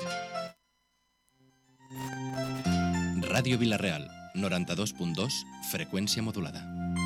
Ràdio Vila-real, 92.2, freqüència modulada.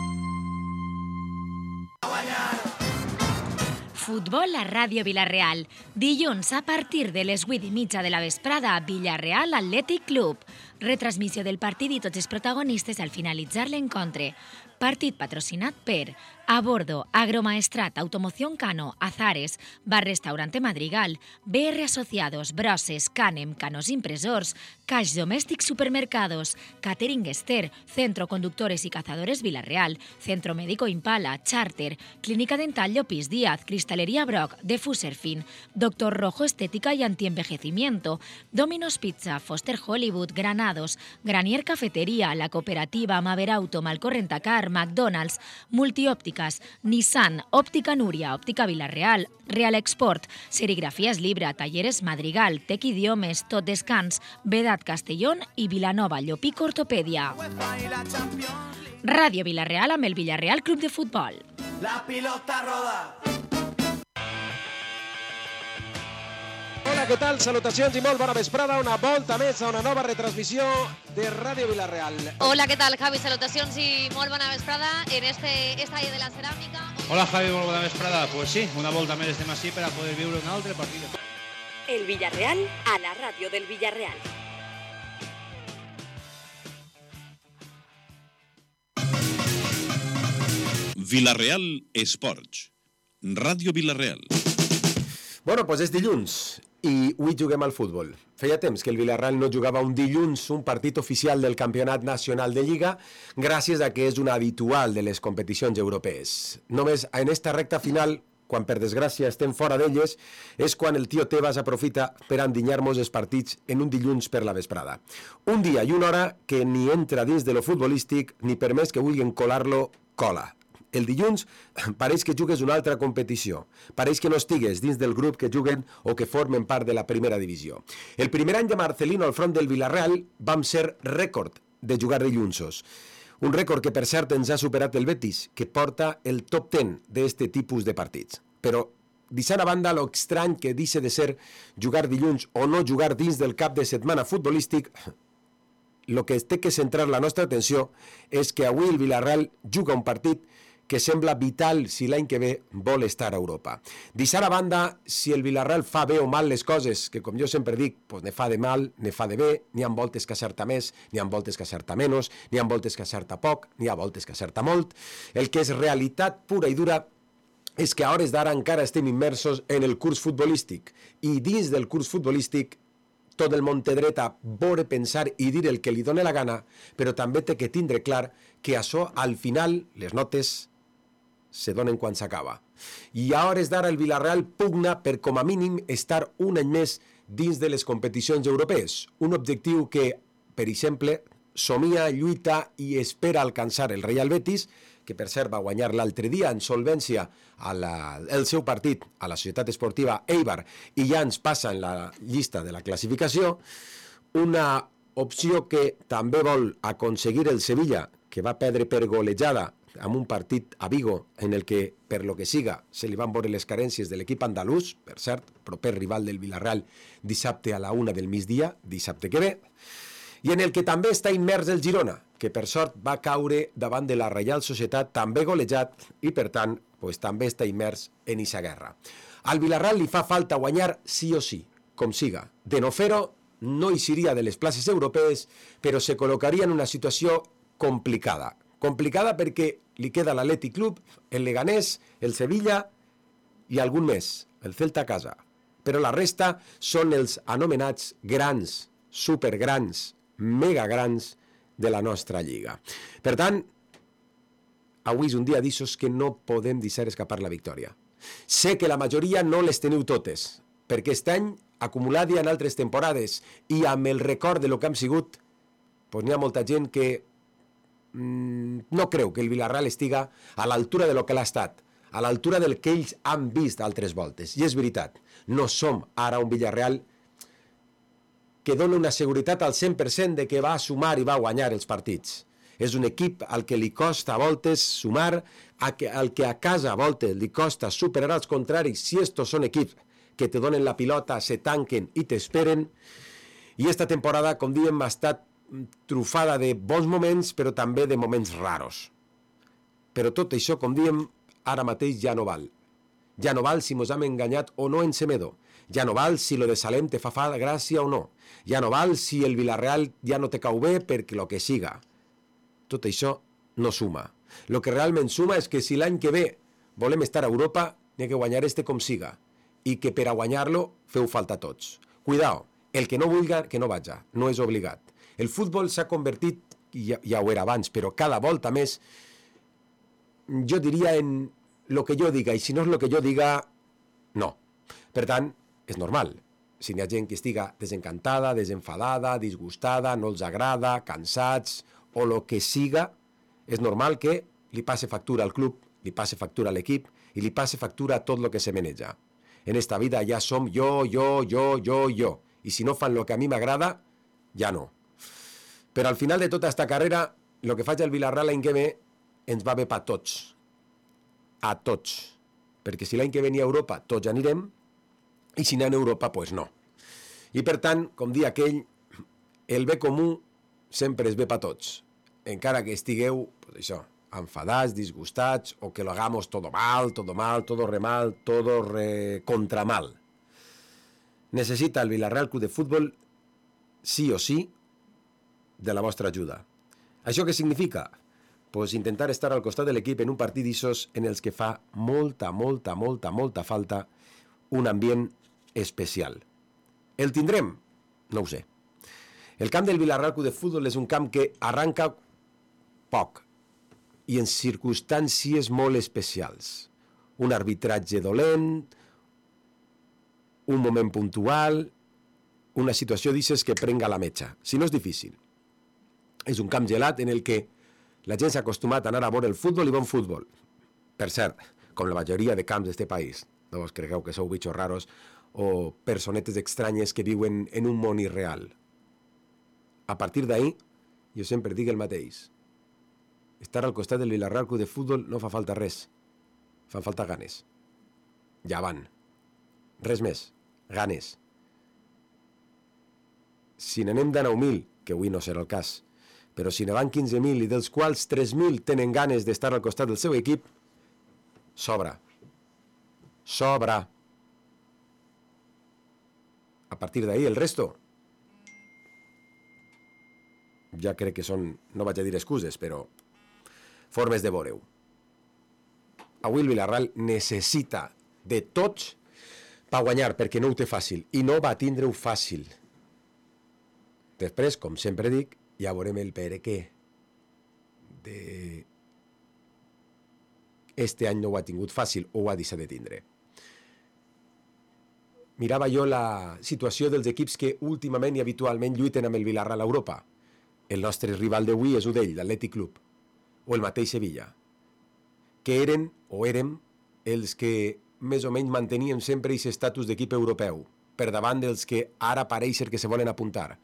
Futbol a Ràdio Vila-real. Dilluns a partir de les 8:30 de la vesprada, Villarreal Athletic Club. Retransmissió del partit i tots els protagonistes al finalitzar l'encontre. Partit patrocinat per A Bordo, Agromaestrat, Automoción Cano, Azares, Bar Restaurante Madrigal, BR Asociados, Broses, Canem, Canos Impresors, Caix Domèstic Supermercados, Catering Ester, Centro Conductores y Cazadores Villarreal, Centro Médico Impala, Charter, Clínica Dental Llopis Díaz, Cristalería Brock, Defuser Fin, Doctor Rojo Estética y Antienvejecimiento, Domino's Pizza, Foster Hollywood, Granados, Granier Cafetería, La Cooperativa, Maverauto, Malcorrentacar, McDonald's, Multiópticas, Nissan, Óptica Núria, Óptica Villarreal, Real Export, Serigrafías Libra, Talleres Madrigal, Tec Idiomes, Tot Descans, Vedat Castellón i Vilanova Llopic Ortopèdia. Ràdio Vila-real amb el Villarreal Club de Futbol. La pilota roda. Hola, què tal? Salutacions i molt bona vesprada. Una volta més a una nova retransmissió de Ràdio Vila-real. Hola, què tal, Javi? Salutacions i molt bona vesprada en esta de la ceràmica. Hola, Javi, molt bona vesprada. Pues sí, una volta més estem així per a poder viure un altre partit. El Villarreal a la ràdio del Villarreal. Villarreal Esports. Ràdio Vila-real. Bueno, doncs és dilluns i avui juguem al futbol. Feia temps que el Villarreal no jugava un dilluns un partit oficial del Campionat Nacional de Lliga gràcies a que és una habitual de les competicions europees. Només en esta recta final, quan per desgràcia estem fora d'elles, és quan el tio Tebas aprofita per endinyar-nos els partits en un dilluns per la vesprada. Un dia i una hora que ni entra dins de lo futbolístic ni per més que vulguin colar-lo, cola. El dilluns pareix que jugues una altra competició. Pareix que no estigues dins del grup que juguen o que formen part de la primera divisió. El primer any de Marcelino al front del Villarreal vam ser rècord de jugar dillunsos. Un rècord que per cert ens ha superat el Betis, que porta el top 10 d'aquest tipus de partits. Però, deixant a banda lo estrany que deixa de ser jugar dilluns o no jugar dins del cap de setmana futbolístic, el que té que centrar la nostra atenció és que avui el Villarreal juga un partit que sembla vital si l'any que ve vol estar a Europa. Deixar a banda si el Villarreal fa bé o mal les coses, que com jo sempre dic, pues ne fa de mal, ne fa de bé, n'hi ha voltes que acerta més, n'hi ha voltes que acerta menys, n'hi ha voltes que acerta poc, n'hi ha voltes que acerta molt. El que és realitat pura i dura és que a hores d'ara encara estem immersos en el curs futbolístic i dins del curs futbolístic tot el món té dret a veure, pensar i dir el que li dóna la gana, però també té que tindre clar que això, al final, les notes se donen quan s'acaba. I a hores d'ara el Villarreal pugna per com a mínim estar un any més dins de les competicions europees. Un objectiu que, per exemple, somia, lluita i espera alcançar el Real Betis, que per cert va guanyar l'altre dia en solvència el seu partit a la Societat Esportiva Eibar i ja ens passa en la llista de la classificació. Una opció que també vol aconseguir el Sevilla, que va perdre per golejada amb un partit a Vigo en el que, per lo que siga, se li van veure les carències de l'equip andalús, per cert, proper rival del Villarreal dissabte a la 1 del migdia, dissabte que ve, i en el que també està immers el Girona, que per sort va caure davant de la Reial Societat, també golejat, i per tant, pues, també està immers en eixa guerra. Al Villarreal li fa falta guanyar sí o sí, com siga. De no fer-ho, no eixiria de les places europees, però se col·locaria en una situació complicada. Complicada perquè li queda l'Atlètic Club, el Leganés, el Sevilla i algun més, el Celta a casa. Però la resta són els anomenats grans, supergrans, megagrans de la nostra lliga. Per tant, avui és un dia d'aixòs que no podem deixar escapar la victòria. Sé que la majoria no les teniu totes, perquè aquest any, acumulat ja en altres temporades i amb el record de lo que hem sigut, doncs n'hi ha molta gent que no creu que el Villarreal estiga a l'altura de lo que l'ha estat, a l'altura del que ells han vist altres voltes. I és veritat, no som ara un Villarreal que dona una seguretat al 100% de que va sumar i va guanyar els partits. És un equip al que li costa a voltes sumar, al que a casa a voltes li costa superar els contraris si estos són equips que te donen la pilota, se tanquen i t'esperen. I esta temporada, com diem, ha estat trufada de bons moments, però també de moments raros. Però tot això, com diem, ara mateix ja no val. Ja no val si mos hem enganyat o no en Semedo. Ja no val si lo de Salem te fa gràcia o no. Ja no val si el Villarreal ja no te cau bé perquè lo que siga. Tot això no suma. Lo que realment suma és que si l'any que ve volem estar a Europa, n'hi ha que guanyar este com siga. I que per a guanyar-lo feu falta tots. Cuidao, el que no vulga, que no vaja. No és obligat. El futbol s'ha convertit, ja ho era abans, però cada volta més, jo diria en lo que jo diga, i si no és lo que jo diga, no. Per tant, és normal. Si n'hi ha gent que estiga desencantada, desenfadada, disgustada, no els agrada, cansats, o lo que siga, és normal que li passe factura al club, li passe factura a l'equip i li passe factura a tot lo que se maneja. En esta vida ja som jo. I si no fan lo que a mi m'agrada, ja no. Però al final de tota esta carrera, lo que faig al Villarreal l'any que ve ens va bé per tots. A tots. Perquè si l'any que ve n'hi a Europa, tots anirem, i si n'hi ha a Europa, pues no. I per tant, com dia aquell, el bé comú sempre és bé per tots. Encara que estigueu, pues això, enfadats, disgustats, o que lo hagamos todo mal, todo re mal, todo re contra mal. Necessita el Villarreal Club de Futbol, sí o sí, de la vostra ajuda. Això què significa? Pues intentar estar al costat de l'equip en un partit d'issos en els que fa molta falta un ambient especial. El tindrem? No ho sé. El camp del Villarreal Club de Futbol és un camp que arranca poc i en circumstàncies molt especials. Un arbitratge dolent, un moment puntual, una situació d'isses que prenga la metxa. Si no és difícil. És un camp gelat en el que la gent s'ha acostumat a anar a veure el futbol i bon futbol. Per cert, com la majoria de camps d'este país. No us cregueu que sou bitxos raros o personetes estranyes que viuen en un món irreal. A partir d'ahí, jo sempre dic el mateix. Estar al costat del Villarreal Club de Futbol no fa falta res. Fan falta ganes. Ja van. Res més. Ganes. Si n'anem de 9.000, que avui no serà el cas, però si ne van 15.000 i dels quals 3.000 tenen ganes d'estar al costat del seu equip, sobra. Sobra. A partir d'ahí, el resto, ja crec que són, no vaig a dir excuses, però formes de veure-ho. Avui el Villarreal necessita de tots per guanyar, perquè no ho té fàcil, i no va tindre-ho fàcil. Després, com sempre dic, ja veurem el per què este any no ho ha tingut fàcil o ho ha deixat de tindre. Mirava jo la situació dels equips que últimament i habitualment lluiten amb el Villarreal a Europa. El nostre rival d'avui és un d'ell, l'Atlètic Club, o el mateix Sevilla, que eren o érem els que més o menys mantenien sempre aquest estatus d'equip europeu, per davant dels que ara pareix ser que se volen apuntar.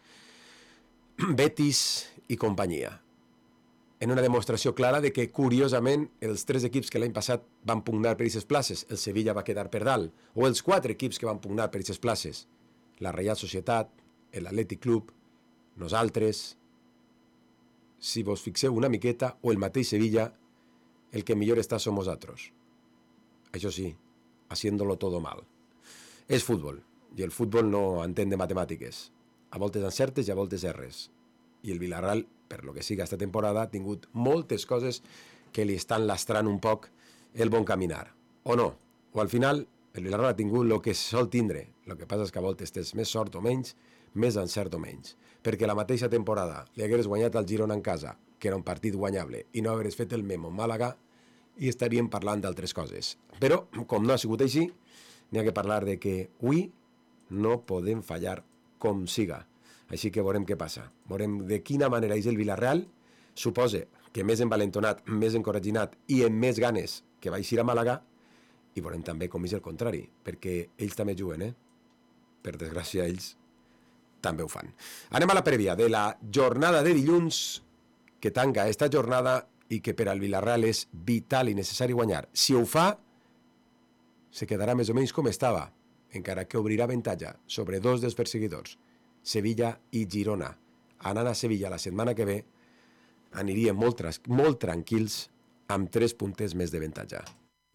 Betis i companyia. En una demostració clara de que, curiosament, els 3 equips que l'any passat van pugnar per aquestes places, el Sevilla va quedar per dalt, o els 4 equips que van pugnar per aquestes places, la Reial Societat, l'Atlètic Club, nosaltres, si vos fixeu una miqueta, o el mateix Sevilla, el que millor està som nosaltres. Això sí, haciéndolo todo mal. És futbol, i el futbol no entén de matemàtiques. A voltes encertes i a voltes erres. I el Villarreal, per lo que siga esta temporada, ha tingut moltes coses que li estan lastrant un poc el bon caminar. O no. O al final, el Villarreal ha tingut el que sol tindre. El que passa és que a voltes tens més sort o menys, més encert o menys. Perquè la mateixa temporada li hagueres guanyat al Girona en casa, que era un partit guanyable, i no hagueres fet el memo en Màlaga, i estaríem parlant d'altres coses. Però, com no ha sigut així, n'hi ha que parlar de que avui no podem fallar com siga. Així que veurem què passa. Veurem de quina manera és el Villarreal. Suposa que més envalentonat, més encoratginat i amb més ganes que va eixir a Màlaga, i veurem també com és el contrari, perquè ells també juguen, Per desgràcia, ells també ho fan. Anem a la prèvia de la jornada de dilluns, que tanca esta jornada i que per al Villarreal és vital i necessari guanyar. Si ho fa, se quedarà més o menys com estava, encara que obrirà avantatge sobre dos dels perseguidors, Sevilla i Girona. Anant a Sevilla la setmana que ve, aniríem molt tranquils amb 3 puntes més d'avantatge.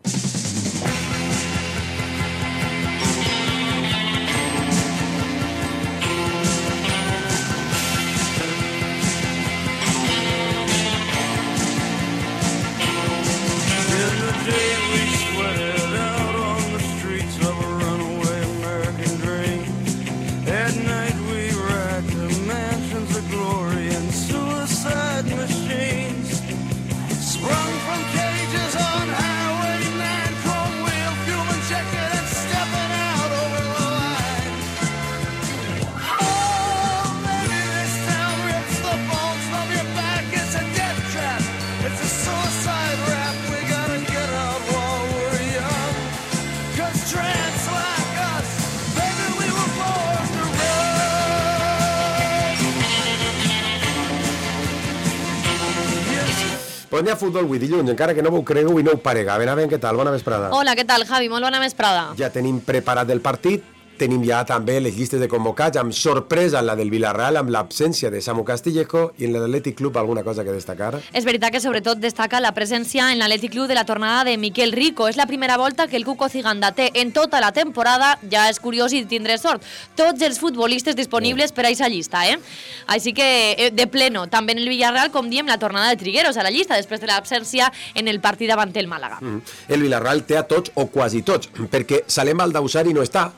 Pues n'hi ha futbol avui dilluns, encara que no ho cregueu i no ho parega. A veure, què tal? Bona vesprada. Hola, què tal, Javi? Molt bona vesprada. Ja tenim preparat el partit, tenim ja també les llistes de convocats, amb sorpresa en la del Villarreal, amb l'absència de Samu Castillejo, i en la de l'Atlètic Club alguna cosa que destacar? És veritat que sobretot destaca la presència en l'Atlètic Club de la tornada de Miquel Rico. És la primera volta que el Cuco Ciganda té en tota la temporada, ja és curiós i tindré sort, tots els futbolistes disponibles per a aquesta llista, Així que de pleno, també en el Villarreal, com diem, la tornada de Trigueros a la llista, després de l'absència en el partit davant el Màlaga. El Villarreal té a tots, o quasi tots, perquè Salem Baldausari no està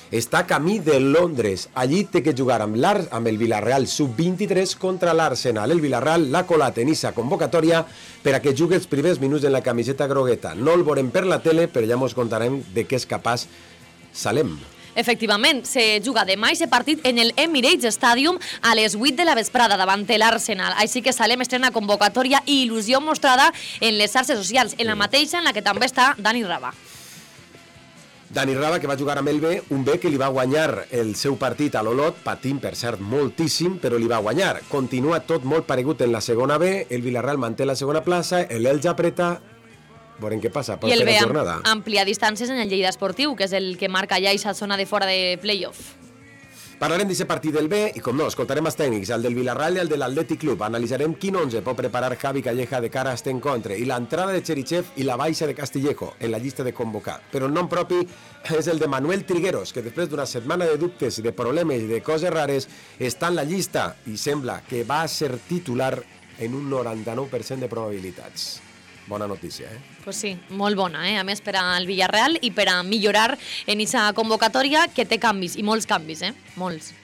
camí de Londres. Allí té que jugar amb el Villarreal sub-23 contra l'Arsenal. El Villarreal l'ha colat en issa convocatòria per a que jugui els primers minuts en la camiseta grogueta. No el veurem per la tele, però ja mos contarem de què és capaç Salem. Efectivament, se juga demà aquest partit en el Emirates Stadium a les 8 de la vesprada davant l'Arsenal. Així que Salem estrena convocatòria i il·lusió mostrada en les xarxes socials, en la mateixa en la que també està Dani Raba. Dani Raba, que va jugar amb el B, un B que li va guanyar el seu partit a l'Olot, patint, per cert, moltíssim, però li va guanyar. Continua tot molt paregut en la segona B, el Villarreal manté la segona plaça, l'Elx apreta, veurem què passa per la jornada. I el B amplia distàncies en el Lleida Esportiu, que és el que marca ja aquesta zona de fora de playoff. Parlarem d'aquest partit del B i, com no, escoltarem els tècnics, el del Villarreal i el de l'Atlètic Club. Analitzarem quin 11 pot preparar Javi Calleja de cara a este encontre i l'entrada de Cherichev i la baixa de Castillejo en la llista de convocar. Però el nom propi és el de Manuel Trigueros, que després d'una setmana de dubtes, de problemes i de coses rares, està en la llista i sembla que va ser titular en un 99% de probabilitats. Bona notícia, Pues sí, molt bona, A més, per al Villarreal i per a millorar en aquesta convocatòria que té canvis, i molts canvis, Molts.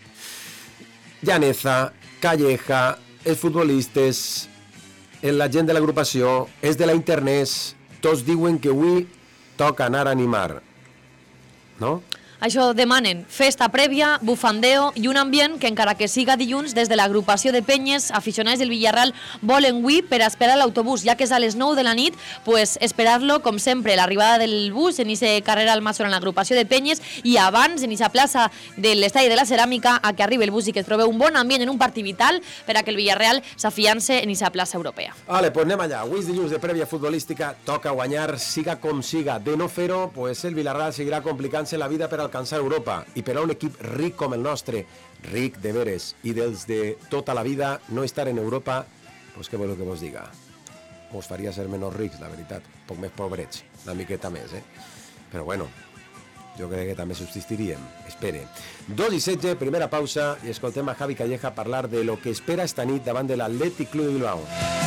Llaneza, Calleja, els futbolistes, la gent de l'agrupació, és de la internet, tots diuen que avui toca anar a animar, no? Això demanen festa prèvia, bufandeo i un ambient que, encara que siga dilluns, des de l'agrupació de penyes, aficionats del Villarreal volen avui per a esperar l'autobús, ja que és a les 9 de la nit, pues esperar-lo, com sempre, l'arribada del bus en aquesta carrera al Masson en l'agrupació de penyes i abans, en aquesta plaça de l'Estadi de la Ceràmica, a que arribi el bus i que es trobi un bon ambient en un partit vital per a que el Villarreal s'afiance en aquesta plaça europea. Vale, pues anem allà. Avui és dilluns de prèvia futbolística, toca guanyar, siga com siga. De no fer-ho, pues el Villarreal seguirà complicant-se la vida per alcançar Europa, i per a un equip ric com el nostre, ric de veres i dels de tota la vida, no estar en Europa, pues què voleu que vos diga? Us faria ser menys rics, la veritat, poc més pobrets, una miqueta més, Però bueno, jo crec que també subsistiríem, espere. 2:16, primera pausa, i escoltem a Javi Calleja parlar de lo que espera esta nit davant de l'Atlètic Club de Bilbao.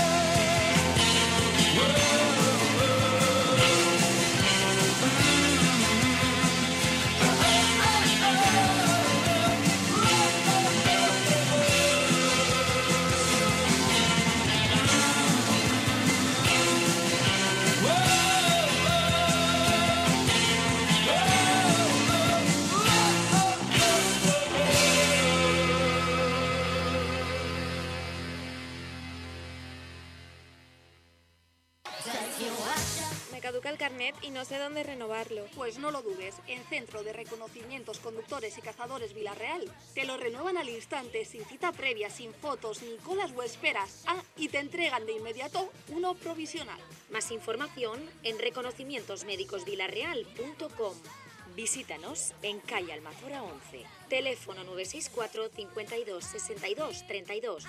Caduca el carnet y no sé dónde renovarlo. Pues no lo dudes, en Centro de Reconocimientos Conductores y Cazadores Villarreal te lo renuevan al instante, sin cita previa, sin fotos, ni colas o esperas. Y te entregan de inmediato uno provisional. Más información en reconocimientosmédicosvillarreal.com. Visítanos en calle Almazora 11. Teléfono 964 52 62 32.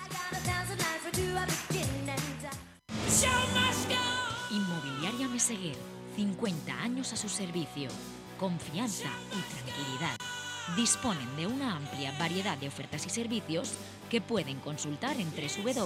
Inmobiliaria Meseguer, 50 años a su servicio. Confianza y tranquilidad. Disponen de una amplia variedad de ofertas y servicios que pueden consultar en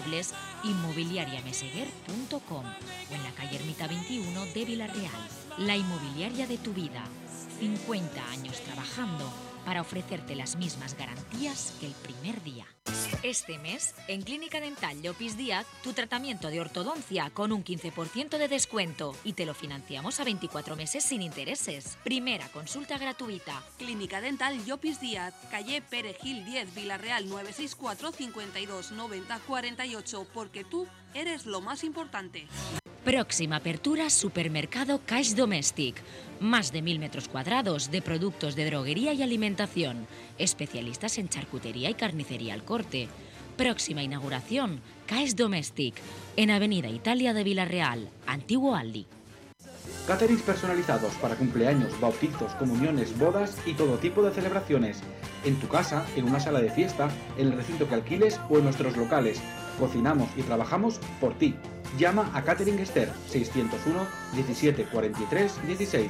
www.inmobiliariameseguer.com o en la calle Ermita 21 de Vila-real. La inmobiliaria de tu vida. 50 años trabajando para ofrecerte las mismas garantías que el primer día. Este mes, en Clínica Dental Llopis Díaz, tu tratamiento de ortodoncia con un 15% de descuento y te lo financiamos a 24 meses sin intereses. Primera consulta gratuita. Clínica Dental Llopis Díaz, calle Perejil 10, Vila-real 964 52 90 48, porque tú eres lo más importante. Próxima apertura, Supermercado Caix Domèstic. Más de 1000 metros cuadrados de productos de droguería y alimentación. Especialistas en charcutería y carnicería al corte. Próxima inauguración, Caix Domèstic, en Avenida Italia de Vila-real, Antiguo Aldi. Caterings personalizados para cumpleaños, bautizos, comuniones, bodas y todo tipo de celebraciones. En tu casa, en una sala de fiesta, en el recinto que alquiles o en nuestros locales. Cocinamos y trabajamos por ti. Llama a Catering Esther 601 17 43 16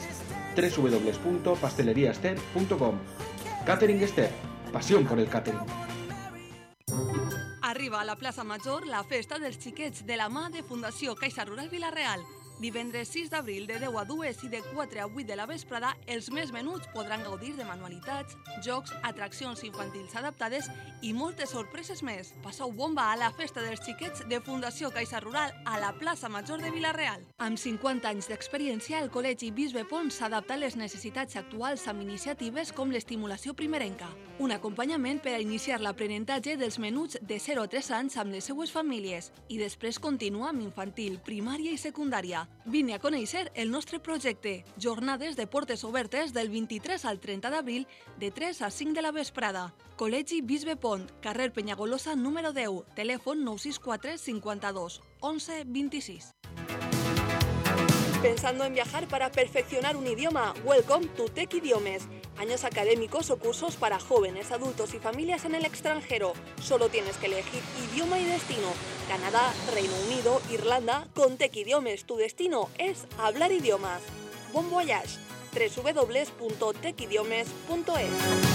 www.pasteleriaester.com. Catering Esther, pasión por el catering. Arriba a la plaça Major la festa dels xiquets de la mà de Fundació Caixa Rural Vila-real. Divendres 6 d'abril de 10 a 2 i de 4 a 8 de la vesprada, els més menuts podran gaudir de manualitats, jocs, atraccions infantils adaptades i moltes sorpreses més. Passeu bomba a la festa dels xiquets de Fundació Caixa Rural a la plaça Major de Vila-real. Amb 50 anys d'experiència, el Col·legi Bisbe Pons s'adapta a les necessitats actuals amb iniciatives com l'estimulació primerenca, un acompanyament per a iniciar l'aprenentatge dels menuts de 0 a 3 anys amb les seues famílies i després continua amb infantil, primària i secundària. Vine a conèixer el nostre projecte. Jornades de portes obertes del 23 al 30 d'abril de 3 a 5 de la vesprada. Col·legi Bisbe Pont, carrer Penyagolosa número 10, telèfon 964 52 11 26. ¿Pensando en viajar para perfeccionar un idioma? Welcome to Tech Idiomes. Años académicos o cursos para jóvenes, adultos y familias en el extranjero. Solo tienes que elegir idioma y destino. Canadá, Reino Unido, Irlanda. Con Tech Idiomes tu destino es hablar idiomas. Bon voyage. www.techidiomes.es.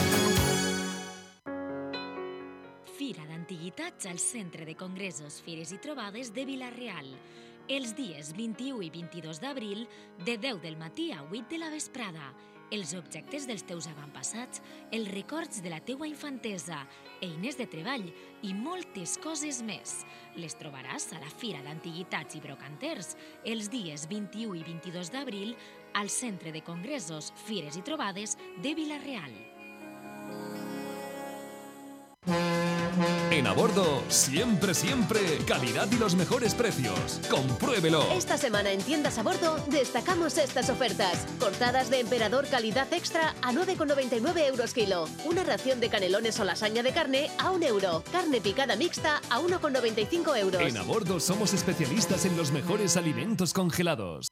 Fira d'Antiguitats al Centre de Congressos, Fires i Trobades de Vila-real. Els dies 21 i 22 d'abril, de 10 del matí a 8 de la vesprada. Els objectes dels teus avantpassats, els records de la teua infantesa, eines de treball i moltes coses més. Les trobaràs a la Fira d'Antiguitats i Brocanters els dies 21 i 22 d'abril al Centre de Congressos, Fires i Trobades de Vila-real. En Abordo, siempre, calidad y los mejores precios. ¡Compruébelo! Esta semana en Tiendas Abordo destacamos estas ofertas. Cortadas de emperador calidad extra a 9,99 euros kilo. Una ración de canelones o lasaña de carne a 1 euro. Carne picada mixta a 1,95 euros. En Abordo somos especialistas en los mejores alimentos congelados.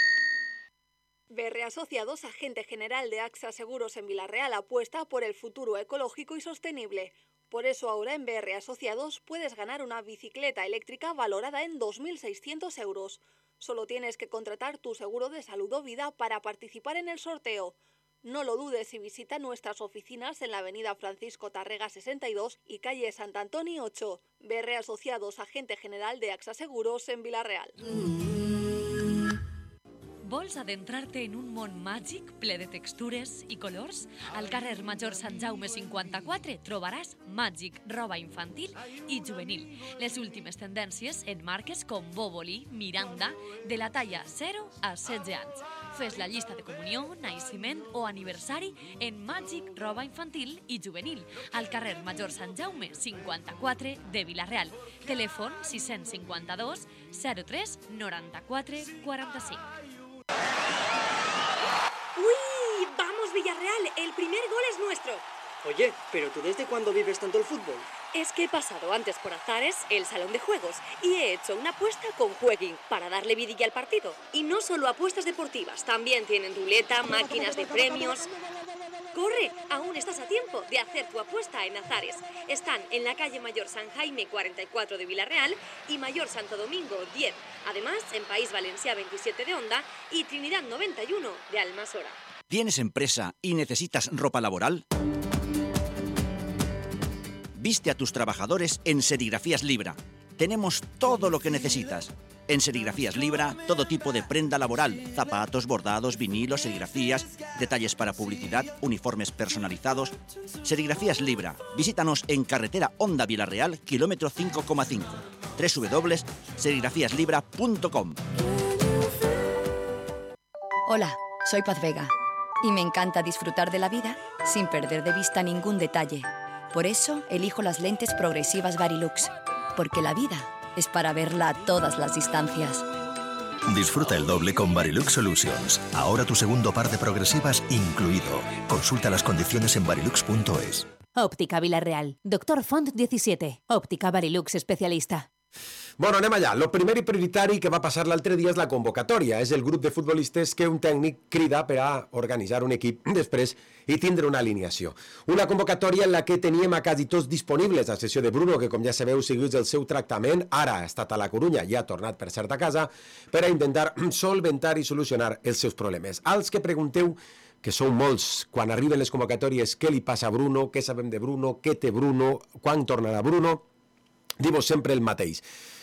BR Asociados, agente general de AXA Seguros en Vila-real, apuesta por el futuro ecológico y sostenible. Por eso ahora en BR Asociados puedes ganar una bicicleta eléctrica valorada en 2.600 euros. Solo tienes que contratar tu seguro de salud o vida para participar en el sorteo. No lo dudes y visita nuestras oficinas en la avenida Francisco Tarrega 62 y calle Sant Antoni 8. BR Asociados, agente general de AXA Seguros en Vila-real. Vols adentrar-te en un món màgic ple de textures i colors? Al carrer Major Sant Jaume 54 trobaràs Màgic, roba infantil i juvenil. Les últimes tendències en marques com Boboli, Miranda, de la talla 0 a 16 anys. Fes la llista de comunió, naixement o aniversari en Màgic, roba infantil i juvenil, al carrer Major Sant Jaume 54 de Vila-real. Telèfon 652 03 94 45. ¡Uy! ¡Vamos, Villarreal! ¡El primer gol es nuestro! Oye, ¿pero tú desde cuándo vives tanto el fútbol? Es que he pasado antes por Azares, el salón de juegos, y he hecho una apuesta con Jueguin para darle vidilla al partido. Y no solo apuestas deportivas, también tienen ruleta, máquinas de premios. ¡Corre! Aún estás a tiempo de hacer tu apuesta en Azares. Están en la calle Mayor San Jaime 44 de Villarreal y Mayor Santo Domingo 10. Además, en País Valencià 27 de Onda y Trinidad 91 de Almasora. ¿Tienes empresa y necesitas ropa laboral? Viste a tus trabajadores en Serigrafías Libra. Tenemos todo lo que necesitas. En Serigrafías Libra, todo tipo de prenda laboral, zapatos, bordados, vinilos, serigrafías, detalles para publicidad, uniformes personalizados. Serigrafías Libra. Visítanos en carretera Onda Villarreal, kilómetro 5,5. www.serigrafíaslibra.com. Hola, soy Paz Vega y me encanta disfrutar de la vida sin perder de vista ningún detalle. Por eso elijo las lentes progresivas Varilux, porque la vida es para verla a todas las distancias. Disfruta el doble con Varilux Solutions. Ahora tu segundo par de progresivas incluido. Consulta las condiciones en varilux.es. Òptica Villarreal. Doctor Font 17. Òptica Varilux especialista. Bueno, anem allà. El primer i prioritari que va passar l'altre dia és la convocatòria. És el grup de futbolistes que un tècnic crida per a organitzar un equip després i tindre una alineació. Una convocatòria en la que teníem a quasi tots disponibles, a excepció de Bruno, que com ja sabeu segueix el seu tractament, ara ha estat a la Corunya i ha tornat per cert a casa, per a intentar solventar i solucionar els seus problemes. Als que pregunteu, que sou molts, quan arriben les convocatòries, què li passa a Bruno, què sabem de Bruno, què té Bruno, quan tornarà Bruno, diu-vos sempre el mateix.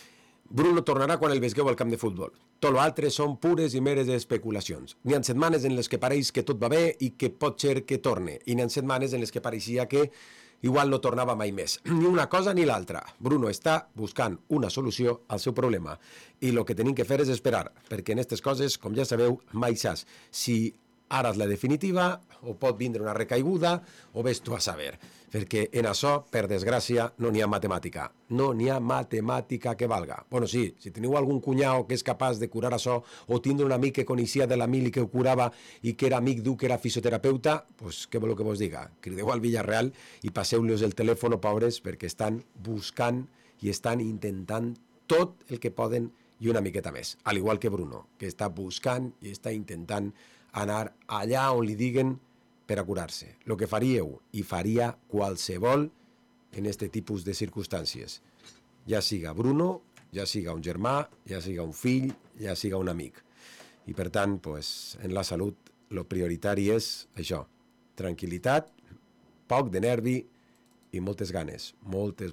Bruno tornarà quan el vesgueu al camp de futbol. Tot l'altre són pures i meres especulacions. N'hi ha setmanes en les que pareix que tot va bé i que pot ser que torne. I n'hi ha setmanes en les que pareixia que igual no tornava mai més. Ni una cosa ni l'altra. Bruno està buscant una solució al seu problema. I el que tenim que fer és esperar, perquè en aquestes coses, com ja sabeu, mai saps si ara és la definitiva, o pot vindre una recaiguda, o ves tu a saber. Perquè en això, per desgràcia, no n'hi ha matemàtica. No n'hi ha matemàtica que valga. Bueno, sí, si teniu algun cunyau que és capaç de curar això, o tindre un amic que coneixia de la mili que ho curava i que era amic dur, que era fisioterapeuta, doncs què voleu que vos diga? Crideu al Villarreal i passeu-los el telèfon, pobres, perquè estan buscant i estan intentant tot el que poden i una miqueta més. Al igual que Bruno, que està buscant i està intentant anar allà on li diguen per a curar-se. El que faríeu, i faria qualsevol en aquest tipus de circumstàncies. Ja siga Bruno, ja siga un germà, ja siga un fill, ja siga un amic. I per tant, en la salut, el prioritari és això, tranquil·litat, poc de nervi i moltes ganes. Moltes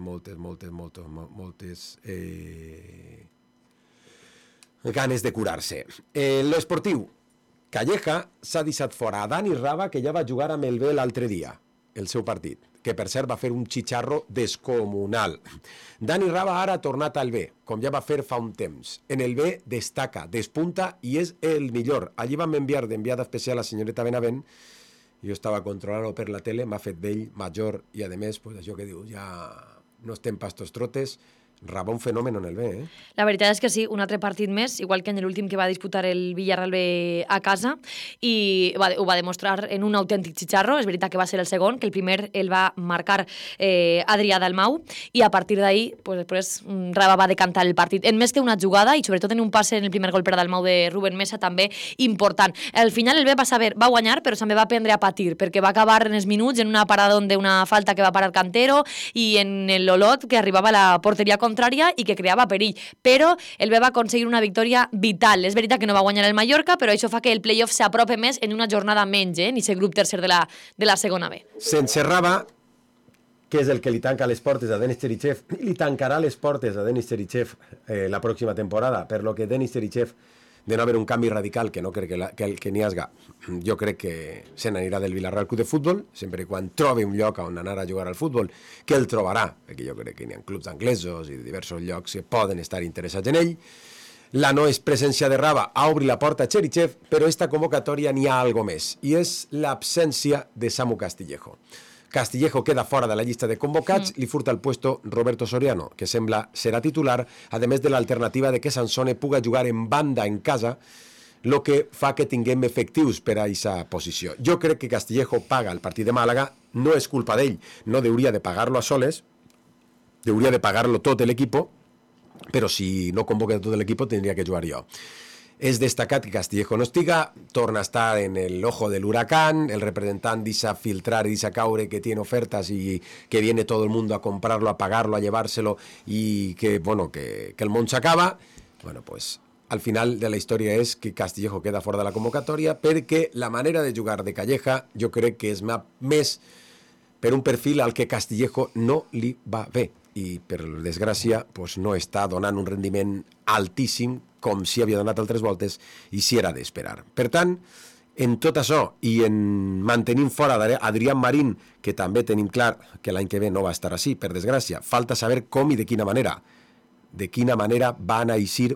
ganes de curar-se. L'esportiu, Calleja s'ha deixat fora a Dani Raba, que ja va jugar amb el B l'altre dia, el seu partit, que per cert va fer un xitxarro descomunal. Dani Raba ara ha tornat al B, com ja va fer fa un temps. En el B destaca, despunta i és el millor. Allí vam enviar d'enviada especial a la senyoreta Benavent, jo estava controlant-ho per la tele, m'ha fet vell, major, i a més, això que diu, ja no estem pastos trotes, Raba un fenomen en el B, eh? La veritat és que sí, un altre partit més, igual que en l'últim que va disputar el Villarreal B a casa, i ho va demostrar en un autèntic xitxarro. És veritat que va ser el segon, que el primer el va marcar Adrià Dalmau, i a partir d'ahí després Raba va decantar el partit. En més que una jugada, i sobretot en un passe en el primer gol per a Dalmau de Rubén Mesa, també important. Al final el B va guanyar, però també va aprendre a patir, perquè va acabar en els minuts en una parada d'una falta que va parar Cantero i en l'Olot, que arribava a la porteria contrària i que creava perill, però el B va aconseguir una victòria vital. És veritat que no va guanyar el Mallorca, però això fa que el play-off s'apropi més en una jornada menys, en aquest grup tercer de la segona B. Sense Raba, que és el que li tanca les portes a Denis Cherichev, i li tancarà les portes a Denis Cherichev la pròxima temporada, per lo que Denis Cherichev, de no haver un canvi radical, que no crec que n'hi hagi, jo crec que se n'anirà del Villarreal Club de Futbol, sempre quan trobi un lloc on anar a jugar al futbol, que el trobarà, perquè jo crec que n'hi ha clubs anglesos i diversos llocs que poden estar interessats en ell. La no és presència de Raba a obrir la porta a Cherichev, però esta convocatòria n'hi ha algo més, i és l'absència de Samu Castillejo. Castillejo queda fora de la llista de convocats, li furta el puesto Roberto Soriano, que sembla serà titular, a més de l'alternativa de que Sansone puga jugar en banda en casa, el que fa que tinguem efectius per a aquesta posició. Jo crec que Castillejo paga el partit de Màlaga, no és culpa d'ell, no hauria de pagar-lo a soles, hauria de pagar-lo tot l'equip, però si no convoca tot l'equip tindria que jugar jo. És destacat que Castillejo no estiga, torna a estar en el ojo del huracán, el representant dice filtrar y dice caure que tiene ofertas y que viene todo el mundo a comprarlo, a pagarlo, a llevárselo y que, bueno, que el món s'acaba. Bueno, pues al final de la història és que Castillejo queda fora de la convocatòria perquè la manera de jugar de Calleja jo crec que és més per un perfil al que Castillejo no li va bé i per desgràcia pues, no està donant un rendiment altíssim com si havia donat altres voltes i si era d'esperar. Per tant, en tot això i en mantenint fora d'Adrián Marín, que també tenim clar que l'any que ve no va estar així, per desgràcia, falta saber com i de quina manera van a eixir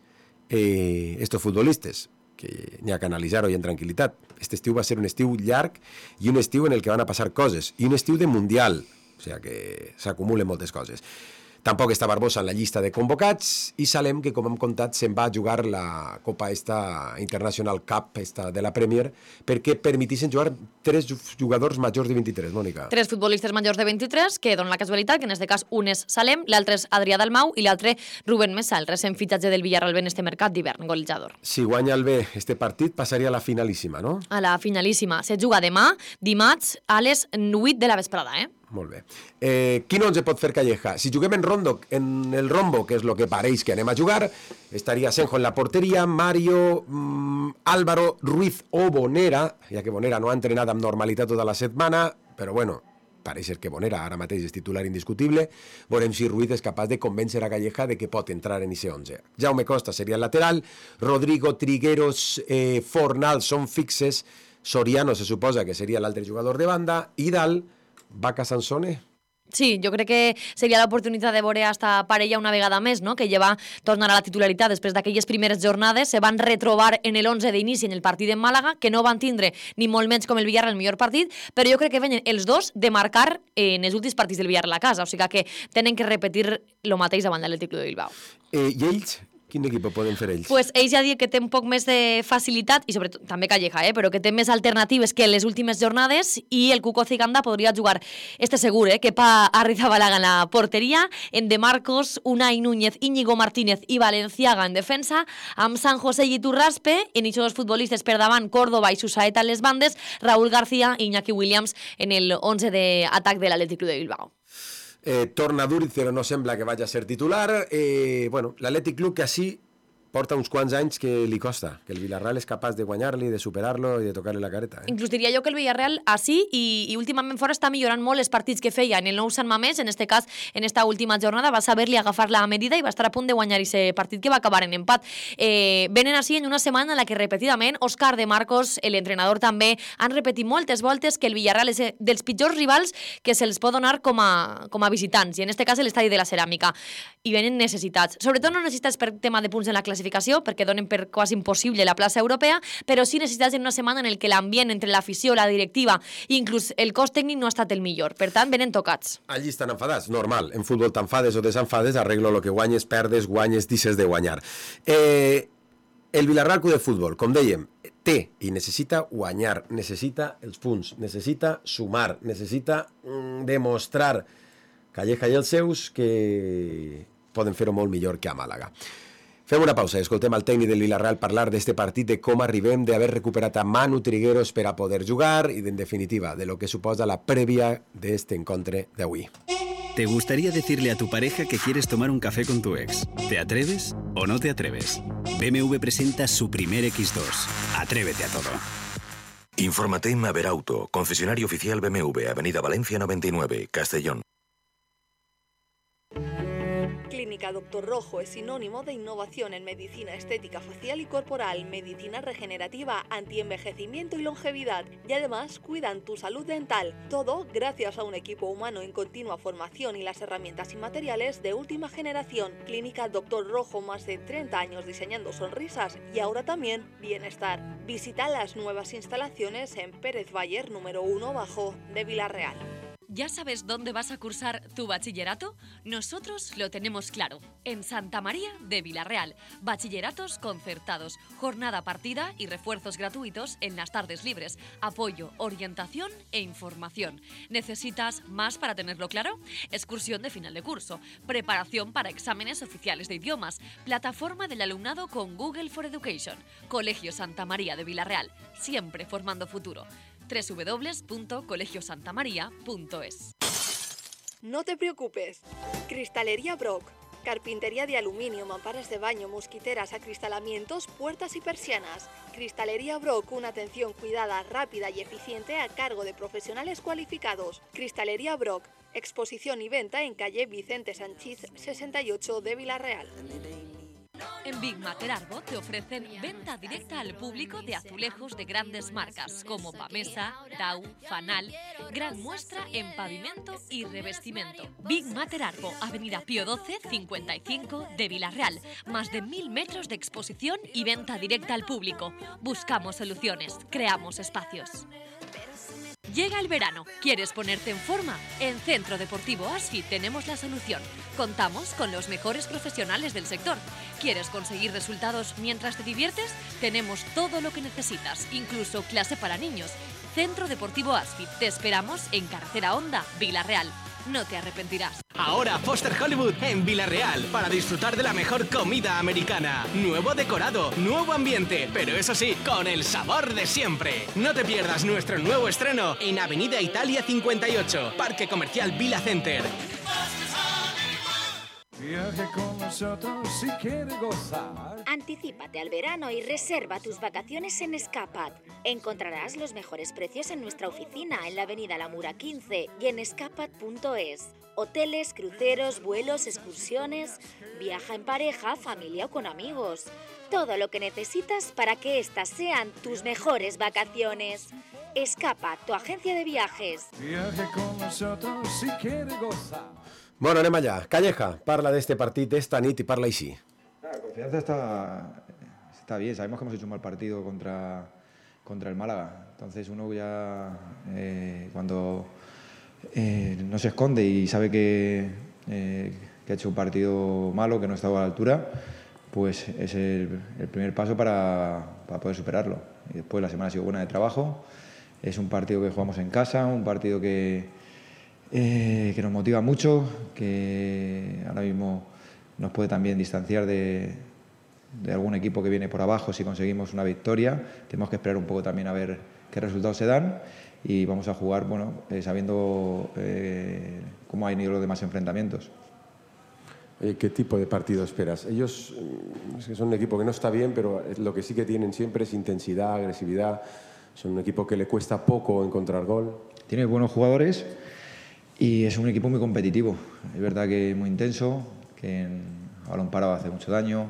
estos futbolistes, que n'hi ha que analitzar-ho i en tranquil·litat. Este estiu va ser un estiu llarg i un estiu en el que van a passar coses, i un estiu de Mundial, o sigui que s'acumulen moltes coses. Tampoc està Barbosa en la llista de convocats i Salem, que com hem contat, se'n va a jugar la Copa International Cup de la Premier perquè permetissin jugar 3 jugadors majors de 23, Mònica. 3 futbolistes majors de 23, que donen la casualitat que en aquest cas un és Salem, l'altre és Adrià Dalmau i l'altre Rubén Mesa, el recent fitxatge del Villarreal en este mercat d'hivern, golejador. Si guanya el B este partit, passaria a la finalíssima, no? A la finalíssima. Se juga demà, dimarts, a les 8 de la vesprada, Molt bé. Quin 11 pot fer Calleja? Si juguem en el rombo, que és el que pareix que anem a jugar, estaria Senjo en la porteria, Mario, Álvaro, Ruiz o Bonera, ja que Bonera no ha entrenat amb normalitat tota la setmana, però bueno, pareix ser que Bonera ara mateix és titular indiscutible. Veurem si Ruiz és capaç de convèncer a Calleja de que pot entrar en ese 11. Jaume Costa seria el lateral, Rodrigo, Trigueros, Fornal són fixes, Soriano se suposa que seria l'altre jugador de banda, i dalt Vaca Sansone? Sí, jo crec que seria l'oportunitat de veure esta parella una vegada més, no? Que ja va tornar a la titularitat després d'aquelles primeres jornades, se van retrobar en el 11 d'inici en el partit en Màlaga, que no van tindre ni molt menys com el Villarreal el millor partit, però jo crec que venen els dos de marcar en els últims partits del Villarreal a casa, o sigui que tenen que repetir el mateix davant l'Atlètic de Bilbao. I ells? Quin equip poden fer ells? Pues ells ja diuen que té un poc més de facilitat, i sobretot també Calleja, però que té més alternatives que les últimes jornades, i el Cuco Ciganda podria jugar, segur, que pa Arrizabalaga en la porteria, en De Marcos, Unai Núñez, Íñigo Martínez i Valenciaga en defensa, amb San José i Iturraspe, en aquests dos futbolistes per davant, Córdoba i Susaeta en les bandes, Raúl García i Iñaki Williams en el 11 d'atac de l'Atlètic de Bilbao. Torna Duriz, però no sembla que vagi a ser titular. Bueno, l'Atlètic Club que així porta uns quants anys que li costa, que el Villarreal és capaç de guanyar-li, de superar-lo i de tocar-li la careta. Inclús diria jo que el Villarreal així i últimament fora està millorant molt els partits que feia en el nou Sant Mamés, en este cas, en esta última jornada, va saber-li agafar-la a medida i va estar a punt de guanyar aquest partit que va acabar en empat. Venen així en una setmana en la que repetidament Òscar de Marcos, l'entrenador també, han repetit moltes voltes que el Villarreal és dels pitjors rivals que se'ls pot donar com a visitants, i en este cas l'estadi de la Ceràmica. I venen necessitats. Sobretot no necessitats per tema de punts en la classificació, perquè donen per quasi impossible la plaça europea, però sí necessitats en una setmana en què l'ambient entre l'afició, la directiva i inclús el cos tècnic no ha estat el millor. Per tant, venen tocats. Allí estan enfadats, normal. En futbol t'enfades o desenfades, arreglo lo que guanyes, perdes, guanyes, deixes de guanyar. El Villarreal Club de Futbol, com dèiem, té i necessita guanyar, necessita els punts, necessita sumar, necessita demostrar Calleja i els seus que poden fer-ho molt millor que a Màlaga. Fem una pausa i escoltem al tècnic del Villarreal parlar d'este partit, de com arribem d'haver recuperat a Manu Trigueros per a poder jugar i, en definitiva, de lo que suposa la prèvia d'este encontre d'avui. ¿Te gustaría decirle a tu pareja que quieres tomar un café con tu ex? ¿Te atreves o no te atreves? BMW presenta su primer X2. Atrévete a todo. Infórmate en Maverauto, concesionario oficial BMW, Avenida Valencia 99, Castellón. Clínica Doctor Rojo es sinónimo de innovación en medicina estética facial y corporal, medicina regenerativa, antienvejecimiento y longevidad, y además cuidan tu salud dental. Todo gracias a un equipo humano en continua formación y las herramientas y materiales de última generación. Clínica Doctor Rojo, más de 30 años diseñando sonrisas y ahora también bienestar. Visita las nuevas instalaciones en Pérez Bayer número 1 bajo de Villarreal. ¿Ya sabes dónde vas a cursar tu bachillerato? Nosotros lo tenemos claro. En Santa María de Vilarreal. Bachilleratos concertados, jornada partida y refuerzos gratuitos en las tardes libres. Apoyo, orientación e información. ¿Necesitas más para tenerlo claro? Excursión de final de curso, preparación para exámenes oficiales de idiomas, plataforma del alumnado con Google for Education. Colegio Santa María de Vilarreal, siempre formando futuro. www.colegiosantamaria.es. No te preocupes. Cristalería Brock. Carpintería de aluminio, mamparas de baño, mosquiteras, acristalamientos, puertas y persianas. Cristalería Brock, una atención cuidada, rápida y eficiente a cargo de profesionales cualificados. Cristalería Brock, exposición y venta en calle Vicente Sanchís 68 de Vilarreal. En Big Mater Arbo te ofrecen venta directa al público de azulejos de grandes marcas como Pamesa, Dau, Fanal, gran muestra en pavimento y revestimiento. Big Mater Arbo, Avenida Pío XII, 55 de Vilarreal. Más de 1000 metros de exposición y venta directa al público. Buscamos soluciones, creamos espacios. Llega el verano. ¿Quieres ponerte en forma? En Centro Deportivo Asfit tenemos la solución. Contamos con los mejores profesionales del sector. ¿Quieres conseguir resultados mientras te diviertes? Tenemos todo lo que necesitas, incluso clase para niños. Centro Deportivo Asfit. Te esperamos en Carretera Honda, Vilarreal. No te arrepentirás. Ahora Foster Hollywood en Vilarreal para disfrutar de la mejor comida americana. Nuevo decorado, nuevo ambiente, pero eso sí, con el sabor de siempre. No te pierdas nuestro nuevo estreno en Avenida Italia 58, Parque Comercial Vila Center. Viaje con nosotros si quiere gozar. Anticípate al verano y reserva tus vacaciones en Escapat. Encontrarás los mejores precios en nuestra oficina en la avenida La Mura 15 y en escapat.es. Hoteles, cruceros, vuelos, excursiones. Viaja en pareja, familia o con amigos. Todo lo que necesitas para que estas sean tus mejores vacaciones. Escapat, tu agencia de viajes. Viaje con nosotros si quiere gozar. Bueno, anem allà. Calleja, parla d'este partit esta nit y parla així. La confianza está bien. Sabemos que hemos hecho un mal partido contra el Málaga. Entonces uno ya cuando no se esconde y sabe que ha hecho un partido malo, que no ha estado a la altura, pues es el primer paso para poder superarlo. Y después la semana ha sido buena de trabajo. Es un partido que jugamos en casa, un partido que nos motiva mucho, que ahora mismo nos puede también distanciar de algún equipo que viene por abajo si conseguimos una victoria. Tenemos que esperar un poco también a ver qué resultados se dan y vamos a jugar sabiendo cómo han ido los demás enfrentamientos. ¿Qué tipo de partido esperas? Ellos es que son un equipo que no está bien, pero lo que sí que tienen siempre es intensidad, agresividad. Son un equipo que le cuesta poco encontrar gol. Tiene buenos jugadores y es un equipo muy competitivo. Es verdad que es muy intenso, que en balón parado hace mucho daño.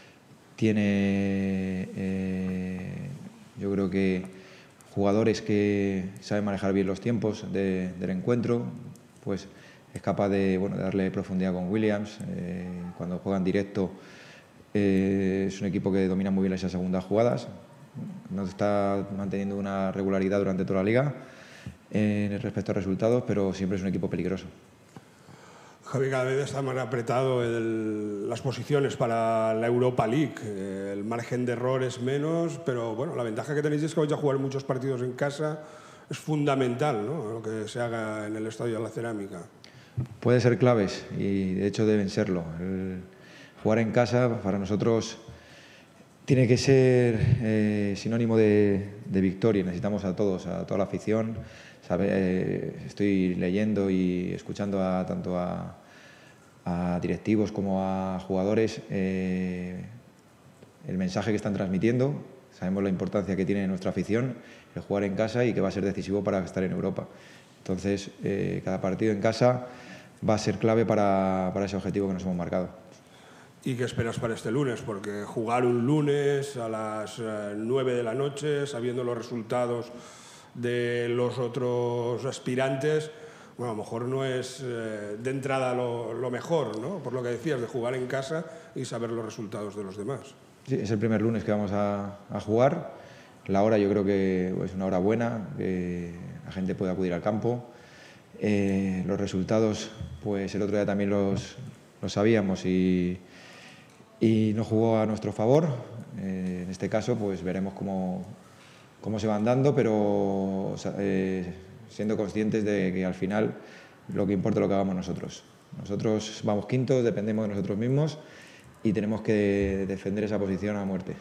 Tiene, yo creo que jugadores que saben manejar bien los tiempos del encuentro, pues es capaz de darle profundidad con Williams. Cuando juegan directo es un equipo que domina muy bien esas segundas jugadas. No está manteniendo una regularidad durante toda la liga respecto a resultados, pero siempre es un equipo peligroso. Javi, cada vez está más apretado las posiciones para la Europa League. El margen de error es menos, pero bueno, la ventaja que tenéis es que vais a jugar muchos partidos en casa. Es fundamental, ¿no?, lo que se haga en el Estadio de la Cerámica. Puede ser claves y de hecho deben serlo. Jugar en casa para nosotros tiene que ser sinónimo de victoria. Necesitamos a todos, a toda la afición. Estoy leyendo y escuchando tanto a directivos como a jugadores el mensaje que están transmitiendo. Sabemos la importancia que tiene nuestra afición el jugar en casa y que va a ser decisivo para estar en Europa. Entonces, cada partido en casa va a ser clave para ese objetivo que nos hemos marcado. ¿Y qué esperas para este lunes? Porque jugar un lunes a las 9 de la noche, sabiendo los resultados de los otros aspirantes, bueno, a lo mejor no es de entrada lo mejor, ¿no? Por lo que decías, de jugar en casa y saber los resultados de los demás. Sí, es el primer lunes que vamos a jugar. La hora yo creo que es una hora buena, que la gente puede acudir al campo. Los resultados, pues el otro día también los sabíamos y no jugó a nuestro favor. En este caso, pues veremos cómo se van dando, pero siendo conscientes de que al final lo que importa es lo que hagamos nosotros. Nosotros vamos quintos, dependemos de nosotros mismos y tenemos que defender esa posición a muerte.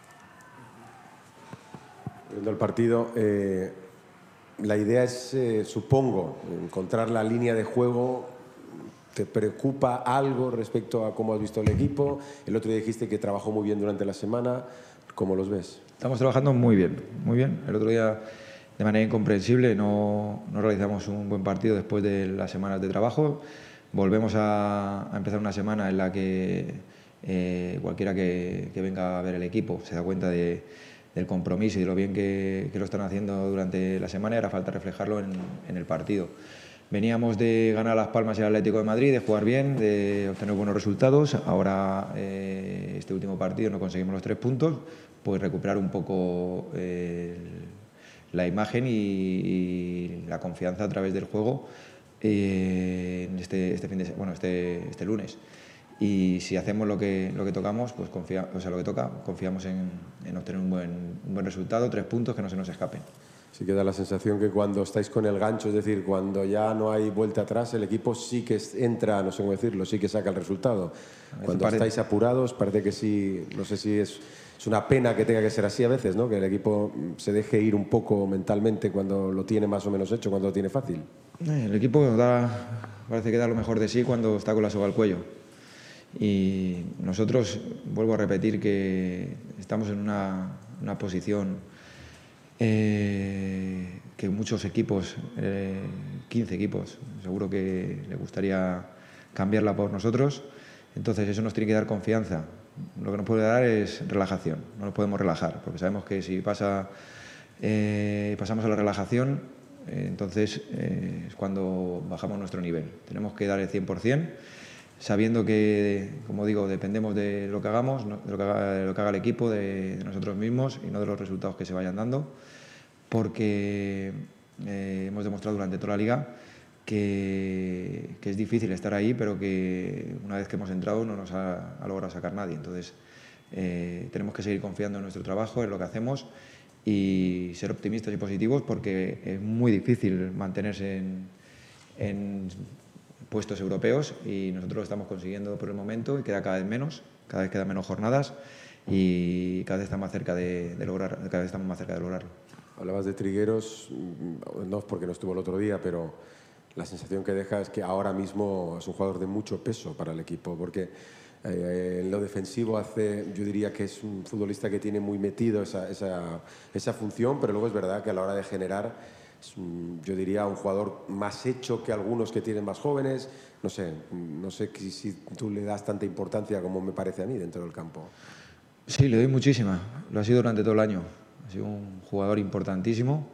Viendo el partido, la idea es, supongo, encontrar la línea de juego. ¿Te preocupa algo respecto a cómo has visto el equipo? El otro día dijiste que trabajó muy bien durante la semana. ¿Cómo los ves? Estamos trabajando muy bien, muy bien. El otro día, de manera incomprensible, no realizamos un buen partido después de las semanas de trabajo. Volvemos a empezar una semana en la que cualquiera que venga a ver el equipo se da cuenta del compromiso y de lo bien que lo están haciendo durante la semana, y hará falta reflejarlo en el partido. Veníamos de ganar Las Palmas y el Atlético de Madrid, de jugar bien, de obtener buenos resultados. Ahora, este último partido no conseguimos los 3 puntos, pues recuperar un poco la imagen y la confianza a través del juego en este lunes. Y si hacemos lo que tocamos, pues confiamos en obtener un buen resultado, 3 puntos que no se nos escapen. Sí que da la sensación que cuando estáis con el gancho, es decir, cuando ya no hay vuelta atrás, el equipo sí que entra, no sé cómo decirlo, sí que saca el resultado. Cuando estáis apurados, parece que sí, no sé si es una pena que tenga que ser así a veces, ¿no? Que el equipo se deje ir un poco mentalmente cuando lo tiene más o menos hecho, cuando lo tiene fácil. El equipo parece que da lo mejor de sí cuando está con la soga al cuello. Y nosotros, vuelvo a repetir, que estamos en una posición que muchos equipos, 15 equipos, seguro que le gustaría cambiarla por nosotros. Entonces eso nos tiene que dar confianza. Lo que nos puede dar es relajación, no nos podemos relajar, porque sabemos que si pasamos a la relajación, entonces es cuando bajamos nuestro nivel. Tenemos que dar el 100%, sabiendo que, como digo, dependemos de lo que hagamos, de lo que haga el equipo, de nosotros mismos y no de los resultados que se vayan dando, porque hemos demostrado durante toda la liga que es difícil estar ahí, pero que una vez que hemos entrado no nos ha logrado sacar nadie. Entonces tenemos que seguir confiando en nuestro trabajo, en lo que hacemos y ser optimistas y positivos, porque es muy difícil mantenerse en puestos europeos y nosotros lo estamos consiguiendo por el momento y queda cada vez menos, cada vez quedan menos jornadas y cada vez estamos más cerca de lograrlo. Hablabas de Trigueros, no es porque no estuvo el otro día, pero la sensación que deja es que ahora mismo es un jugador de mucho peso para el equipo, porque en lo defensivo yo diría que es un futbolista que tiene muy metido esa función, pero luego es verdad que a la hora de generar es yo diría un jugador más hecho que algunos que tienen más jóvenes. No sé si tú le das tanta importancia como me parece a mí dentro del campo. Sí, le doy muchísima. Lo ha sido durante todo el año. Ha sido un jugador importantísimo.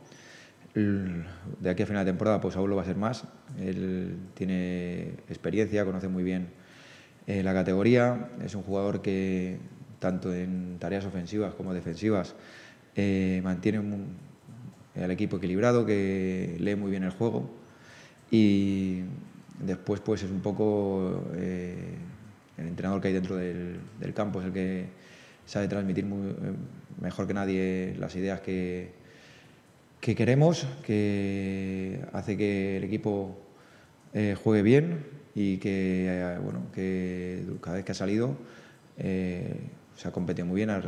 De aquí a final de temporada pues aún lo va a ser más. Él tiene experiencia, conoce muy bien la categoría. Es un jugador que tanto en tareas ofensivas como defensivas mantiene al equipo equilibrado, que lee muy bien el juego y después pues es un poco el entrenador que hay dentro del campo, es el que sabe transmitir mejor que nadie las ideas que queremos, que hace que el equipo juegue bien y que cada vez que ha salido se ha competido muy bien, ha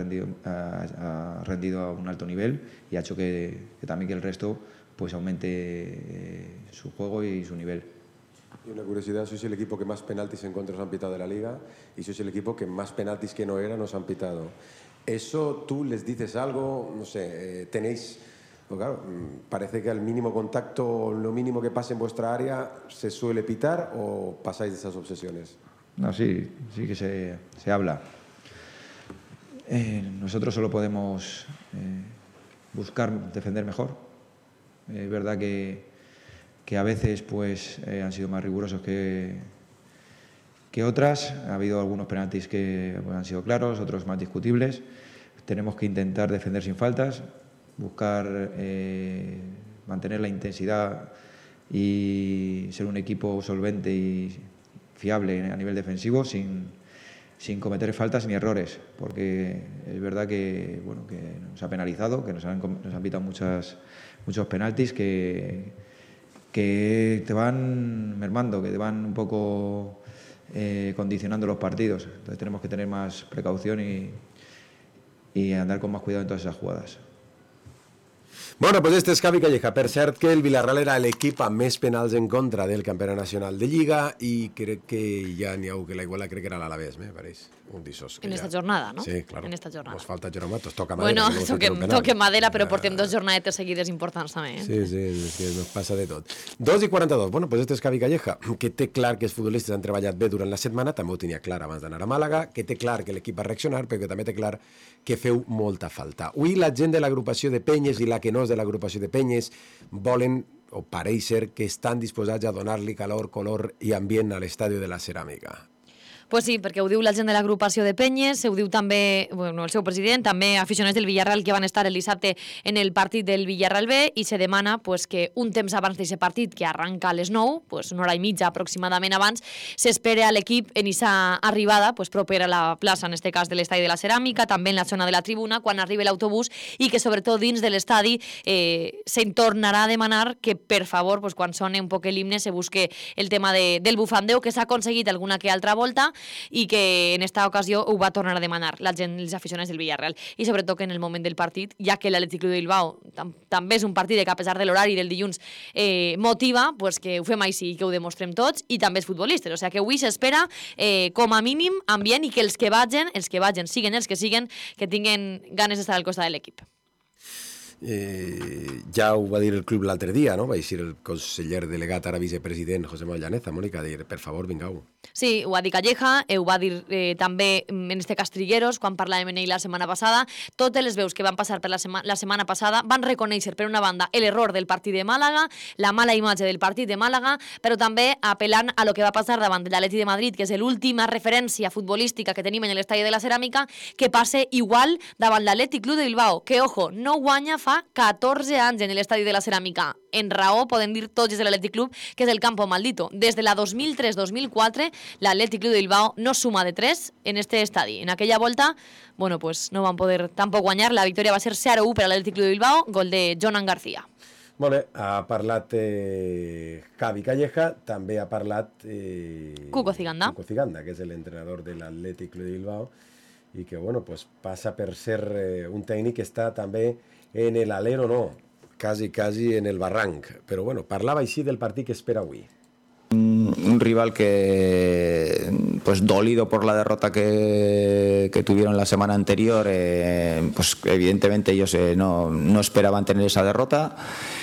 rendido a un alto nivel y ha hecho que también que el resto pues aumente su juego y su nivel. Y una curiosidad, sois el equipo que más penaltis en contra nos han pitado de la Liga y sois el equipo que más penaltis que no era nos han pitado. ¿Eso tú les dices algo? No sé, tenéis... Pues claro, parece que al mínimo contacto, lo mínimo que pase en vuestra área, ¿se suele pitar o pasáis de esas obsesiones? No, sí que se habla. Nosotros solo podemos buscar defender mejor. Es verdad que a veces pues, han sido más rigurosos que otras. Ha habido algunos penaltis que han sido claros, otros más discutibles. Tenemos que intentar defender sin faltas, buscar mantener la intensidad y ser un equipo solvente y fiable a nivel defensivo sin cometer faltas ni errores, porque es verdad que, bueno, que nos ha penalizado, que nos han pitado muchos penaltis que te van mermando, que te van un poco condicionando los partidos. Entonces tenemos que tener más precaución y andar con más cuidado en todas esas jugadas. Bueno, pues este és Javi Calleja. Per cert que el Villarreal era l'equip amb més penals en contra del campionat nacional de Lliga i crec que ja n'hi ha que la iguala crec que era l'Alavés, me pareix. Un disos. En esta jornada, ¿no? Sí, claro. En esta jornada. Nos falta Geromatos, toca madera. Bueno, toque madera, però portem 2 jornadetes seguides importants també. Sí, és que nos passa de tot. 2:42. Bueno, pues este és Javi Calleja, que té clar que els futbolistes han treballat bé durant la setmana, també ho tenia clar abans d'anar a Màlaga, que té clar que l'equip va reaccionar, però que també té clar que feu molta falta. Avui la gent de l'agrupació de Penyes i la que no és de l'agrupació de Penyes volen, o pareix ser, que estan disposats a donar-li calor, color i ambient a l'estadi de la Ceràmica. Pues sí, perquè ho diu la gent de l'agrupació de Penyes, ho diu també el seu president, també aficionats del Villarreal que van estar el dissabte en el partit del Villarreal B, i se demana que un temps abans d'aquest partit, que arranca a les 9, una hora i mitja aproximadament abans, s'espera a l'equip en aquesta arribada propera a la plaça, en aquest cas de l'estadi de la Ceràmica, també en la zona de la tribuna, quan arribi l'autobús, i que sobretot dins de l'estadi se'n tornarà a demanar que, per favor, quan soni un poc l'himne, se busque el tema del bufandeo, que s'ha aconseguit alguna que altra volta, i que en esta ocasió ho va tornar a demanar la gent, els aficionats del Villarreal, i sobretot que en el moment del partit, ja que l'Atlètic Club de Bilbao també és un partit que a pesar de l'horari del dilluns motiva, que ho fem així i que ho demostrem tots, i també els futbolistes, o sigui que avui s'espera com a mínim ambient i que els que vagin, siguen els que siguen, que tinguen ganes d'estar al costat de l'equip. Ja ho va dir el club l'altre dia, no? Va dir el conseller delegat, ara vicepresident José Manuel Llaneza, Mònica, dir, per favor, vingueu. Sí, ho va dir Calleja, ho va dir també en este cas Trigueros, quan parlàvem en ell la setmana passada. Totes les veus que van passar per la setmana passada van reconèixer, per una banda, l'error del partit de Màlaga, la mala imatge del partit de Màlaga, però també apel·lant a lo que va passar davant de l'Atlètic de Madrid, que és l'última referència futbolística que tenim en l'estadi de la Ceràmica, que passe igual davant l'Atlètic Club de Bilbao, que, ojo, no guanya fa 14 anys en l'estadi de la Ceràmica. En raó, poden dir tots de l'Atlètic Club, que és el campo maldito. Des de la 2003-2004, l'Atlètic Club de Bilbao no suma de 3 en este estadi. En aquella volta, no van poder tampoc guanyar. La victòria va ser 0-1 per a l'Atlètic Club de Bilbao, gol de Jonan García. Molt bé, ha parlat Javi Calleja, també ha parlat Cuco Ciganda, que és l'entrenador de l'Atlètic Club de Bilbao, i que passa per ser un tècnic que està també en l'alero, no, quasi en el barranc, però parlava així del partit que espera avui. Un rival que, dolido por la derrota que tuvieron la semana anterior, evidentemente ellos no esperaban tener esa derrota,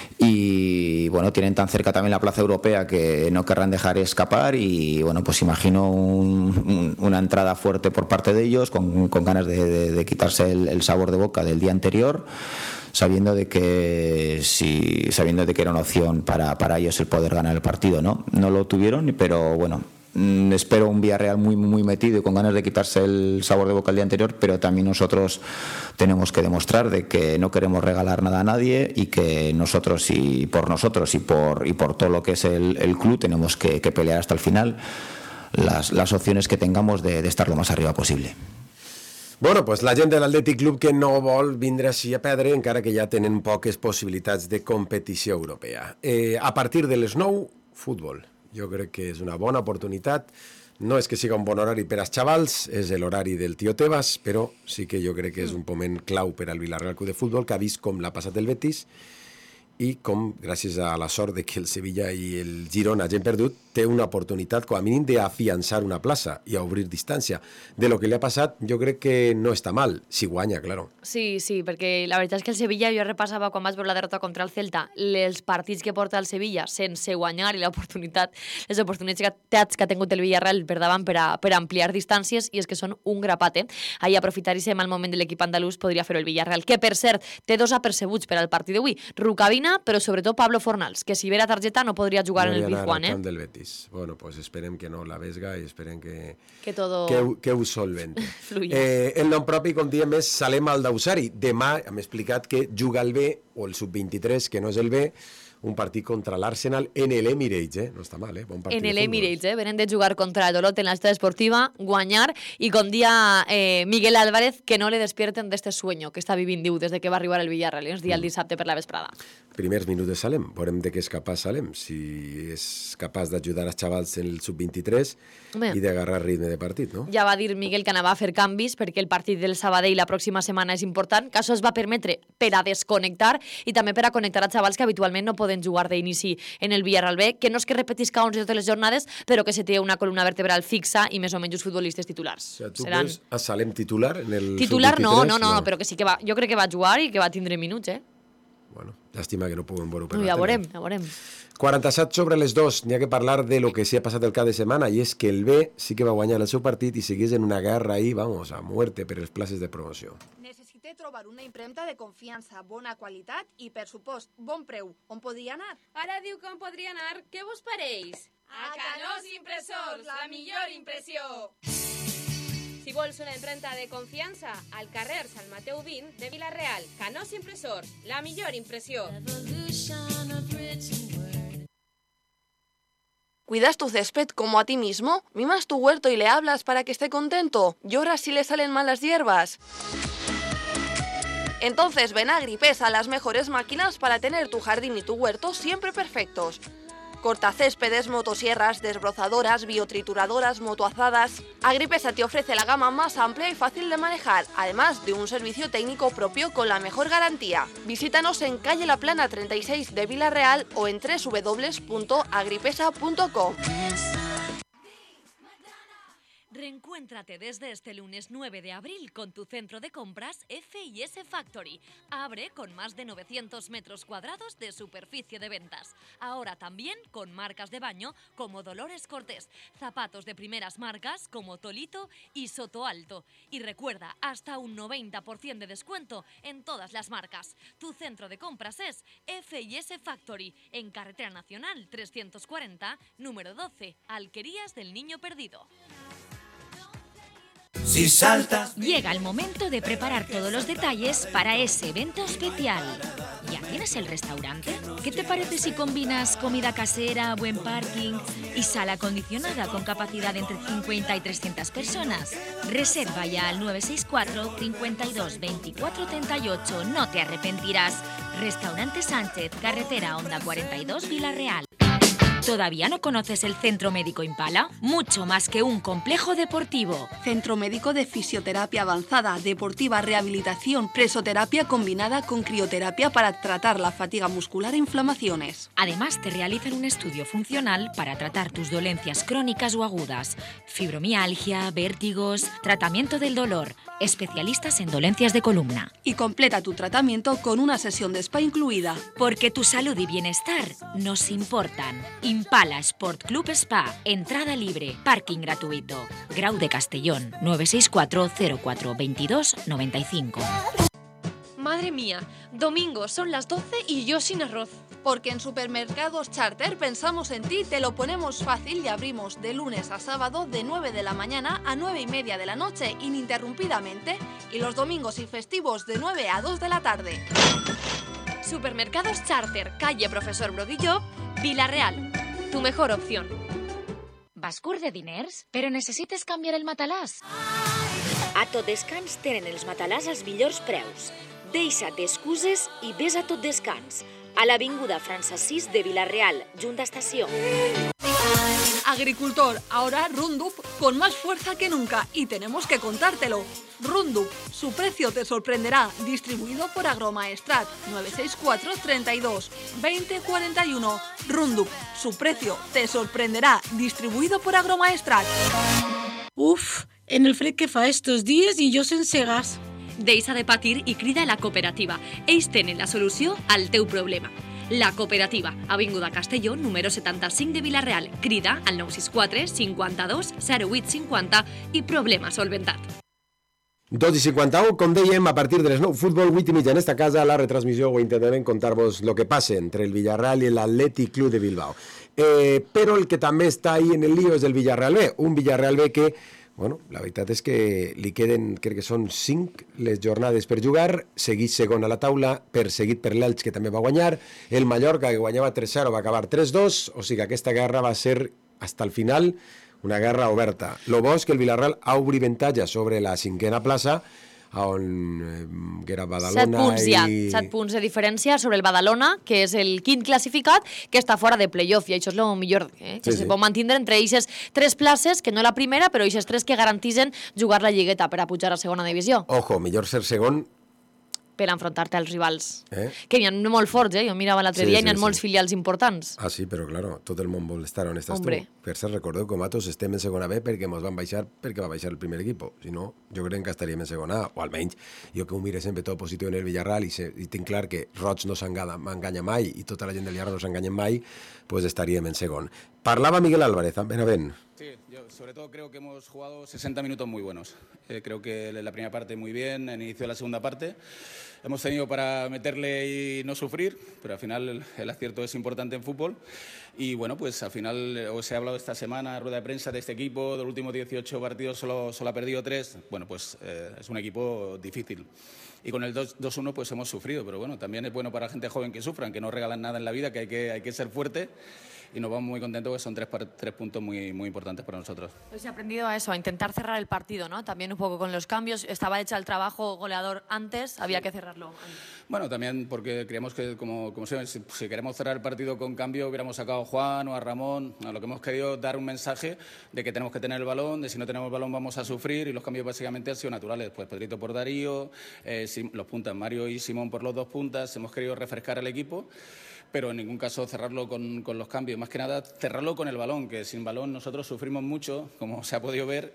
y tienen tan cerca también la plaza europea que no querrán dejar escapar, y imagino una entrada fuerte por parte de ellos, con ganas de quitarse el sabor de boca del día anterior, sabiendo de que era una opción para ellos el poder ganar el partido, ¿no? No lo tuvieron, pero espero un Villarreal muy metido y con ganas de quitarse el sabor de boca el día anterior, pero también nosotros tenemos que demostrar de que no queremos regalar nada a nadie, y que nosotros y por todo lo que es el club tenemos que pelear hasta el final las opciones que tengamos de estar lo más arriba posible. Bueno, pues la gent de l'Atlètic Club que no vol vindre així a perdre, encara que ja tenen poques possibilitats de competició europea. A partir de les 9, futbol. Jo crec que és una bona oportunitat. No és que siga un bon horari per als xavals, és l'horari del tio Tebas, però sí que jo crec que és un moment clau per al Villarreal Club de Futbol, que ha vist com l'ha passat el Betis, i com, gràcies a la sort de que el Sevilla i el Girona hagin perdut, té una oportunitat com a mínim d'afiançar una plaça i a obrir distància. De lo que li ha passat, jo crec que no està mal, si guanya, claro. Sí, perquè la veritat és que el Sevilla, jo repassava quan vaig veure la derrota contra el Celta, els partits que porta el Sevilla sense guanyar i les oportunitats que ha tingut el Villarreal per davant per ampliar distàncies, i és que són un grapat. Ahir aprofitar-se el moment de l'equip andalús podria fer el Villarreal, que per cert té 2 apercebuts per al partit d'avui. Rucabina, però sobretot Pablo Fornals, que si ve la targeta no podria jugar en el Pizjuán. Del Betis. Bueno, pues esperem que no la vesga i esperem que ho solventi. El nom propi, com diem, és Salem Aldausari. Demà hem explicat que juga el B, o el sub-23, que no és el B, un partit contra l'Arsenal en l'Emirates, no està mal, bon partit. En l'Emirates, venen de jugar contra el Olot en la ciudad esportiva, guanyar, y con día Miguel Álvarez que no le despierten de este sueño que está viviendo desde que va a arribar el Villarreal, ens dia el dissabte per la vesprada. Primers minuts de Salem, veurem de què és capaç Salem, si és capaç d'ajudar als xavals en el sub-23 i d'agarrar ritme de partit, no? Ja va dir Miguel que anava a fer canvis perquè el partit del Sabadell la pròxima setmana és important, que això es va permetre per a desconnectar i també per a connectar a xavals que habitualment no poden jugar d'inici en el Villarreal B, que no és que repetisca 11 de totes les jornades, però que se té una columna vertebral fixa i més o menys futbolistes titulars. O sigui, tu veus a Salem titular en el titular sub-23? No, però que sí que va, jo crec que va jugar i que va tindre minuts, Bueno, llàstima que no puguem veure per ja veurem. 47 sobre les 2, n'hi ha que parlar de lo que s'hi ha passat el cap de setmana, i és que el B sí que va guanyar el seu partit i seguís en una guerra ahí, vamos, a muerte per les places de promoció. Necessite trobar una impremta de confiança, bona qualitat i, per supost, bon preu. On podria anar? Ara diu que on podria anar. Què vos pareix? A Canós Impressors, la millor impressió! Si vols una impremta de confiança, al carrer Sant Mateu 20 de Vila-real, Canós Impressors, la millor impressió. ¿Cuidas tu césped como a ti mismo? ¿Mimas tu huerto y le hablas para que esté contento? ¿Lloras si le salen mal las hierbas? Entonces ven a Agripesa, las mejores máquinas para tener tu jardín y tu huerto siempre perfectos. Cortacéspedes, motosierras, desbrozadoras, biotrituradoras, motoazadas. Agripesa te ofrece la gama más amplia y fácil de manejar, además de un servicio técnico propio con la mejor garantía. Visítanos en calle La Plana 36 de Vila-real o en www.agripesa.com. Reencuéntrate desde este lunes 9 de abril con tu centro de compras F&S Factory. Abre con más de 900 metros cuadrados de superficie de ventas. Ahora también con marcas de baño como Dolores Cortés, zapatos de primeras marcas como Tolito y Soto Alto. Y recuerda, hasta un 90% de descuento en todas las marcas. Tu centro de compras es F&S Factory, en Carretera Nacional 340, número 12, Alquerías del Niño Perdido. Si saltas... Llega el momento de preparar todos los detalles para ese evento especial. ¿Ya tienes el restaurante? ¿Qué te parece si combinas comida casera, buen parking y sala acondicionada con capacidad de entre 50 y 300 personas? Reserva ya al 964 52 24 38. No te arrepentirás. Restaurante Sánchez, carretera Honda 42, Vila-real. ¿Todavía no conoces el Centro Médico Impala? Mucho más que un complejo deportivo. Centro Médico de Fisioterapia Avanzada, Deportiva, Rehabilitación, Presoterapia combinada con crioterapia para tratar la fatiga muscular e inflamaciones. Además, te realizan un estudio funcional para tratar tus dolencias crónicas o agudas, fibromialgia, vértigos, tratamiento del dolor, especialistas en dolencias de columna. Y completa tu tratamiento con una sesión de spa incluida. Porque tu salud y bienestar nos importan. Impala Sport Club Spa, entrada libre, parking gratuito. Grau de Castellón, 964 04 22 95. Madre mía, domingo son las 12 y yo sin arroz. Porque en Supermercados Charter pensamos en ti, te lo ponemos fácil y abrimos de lunes a sábado de 9 de la mañana a 9:30 de la noche ininterrumpidamente y los domingos y festivos de 9 a 2 de la tarde. Supermercados Charter, calle Profesor Brodillo, Vila-real. Tu mejor opción. Vas curt de diners? Però necessites canviar el matalàs? A Tot Descans tenen els matalàs als millors preus. Deixa't excuses i ves a Tot Descans, a l'avinguda Francesís de Vila-real, junt d'estació. Agricultor, ahora Roundup con más fuerza que nunca y tenemos que contártelo. Roundup, su precio te sorprenderá, distribuido por Agromaestrat, 964 32 20 41. Roundup, su precio te sorprenderá, distribuido por Agromaestrat. Uf, en el fred que fa estos días i jo sense gas. Deixa de patir i crida a la cooperativa. Ells tenen la solució al teu problema. La Cooperativa, avinguda Castelló, número 75 de Vila-real. Crida al 964 52 08 50 i problema solventat. 2:51, com dèiem, a partir de les 9, futbol 8:30 en esta casa, la retransmissió ho intentarem contar-vos lo que passa entre el Villarreal i l'Atlètic Club de Bilbao. Però el que també està ahí en el lío és el Villarreal B, un Villarreal B que Bueno, la veritat és que li queden, crec que són 5 les jornades per jugar, seguit segon a la taula, perseguit per l'Elx, que també va guanyar, el Mallorca, que guanyava 3-0, va acabar 3-2, o sigui que aquesta guerra va ser, fins al final, una guerra oberta. Lo bo és que el Villarreal ha obrit avantatge sobre la 5a plaça, on que era Badalona 7 punts ja, 7 punts de diferència sobre el Badalona, que és el 5th classificat, que està fora de playoff, i això és el millor, que se pot mantindre entre aquestes 3 places, que no la primera, però aquestes 3 que garantixen jugar la lligueta per a pujar a segona divisió. Ojo, millor ser segon per enfrontar-te als rivals. Que n'hi ha molt forts, Jo mirava l'altre dia i n'hi ha molts filials importants. Ah, sí, però claro, tot el món vol estar on estàs tu. Per cert, recordeu que nosaltres estem en segona B perquè ens van baixar, perquè va baixar el primer equip. Si no, jo crec que estaríem en segona A, o almenys jo que ho mire sempre tot positiu en el Villarreal i tinc clar que Roig no s'enganya mai i tota la gent del Villarreal no s'enganya mai, pues estaríem en segon. Parlava Miguel Álvarez, Benavent. Sí, yo sobre todo creo que hemos jugado 60 minutos muy buenos. Creo que la primera parte muy bien, en inicio de la segunda parte. Hemos tenido para meterle y no sufrir, pero al final el acierto es importante en fútbol. Y bueno, pues al final os he hablado esta semana, rueda de prensa de este equipo, de los últimos 18 partidos solo ha perdido 3. Bueno, pues es un equipo difícil. Y con el 2-1 pues hemos sufrido, pero bueno, también es bueno para gente joven que sufran, que no regalan nada en la vida, que hay que ser fuerte. Y nos vamos muy contentos porque son 3 puntos muy importantes para nosotros. Pues he aprendido a eso, a intentar cerrar el partido, ¿no? También un poco con los cambios. Estaba hecha el trabajo goleador antes, había que cerrarlo antes. Bueno, también porque creemos que, como si queremos cerrar el partido con cambio, hubiéramos sacado a Juan o a Ramón. A lo que hemos querido dar un mensaje de que tenemos que tener el balón, de si no tenemos el balón vamos a sufrir, y los cambios básicamente han sido naturales. Pues Pedrito por Darío, los puntas, Mario y Simón por los 2 puntas. Hemos querido refrescar el equipo, pero en ningún caso cerrarlo con los cambios. Más que nada cerrarlo con el balón, que sin balón nosotros sufrimos mucho, como se ha podido ver,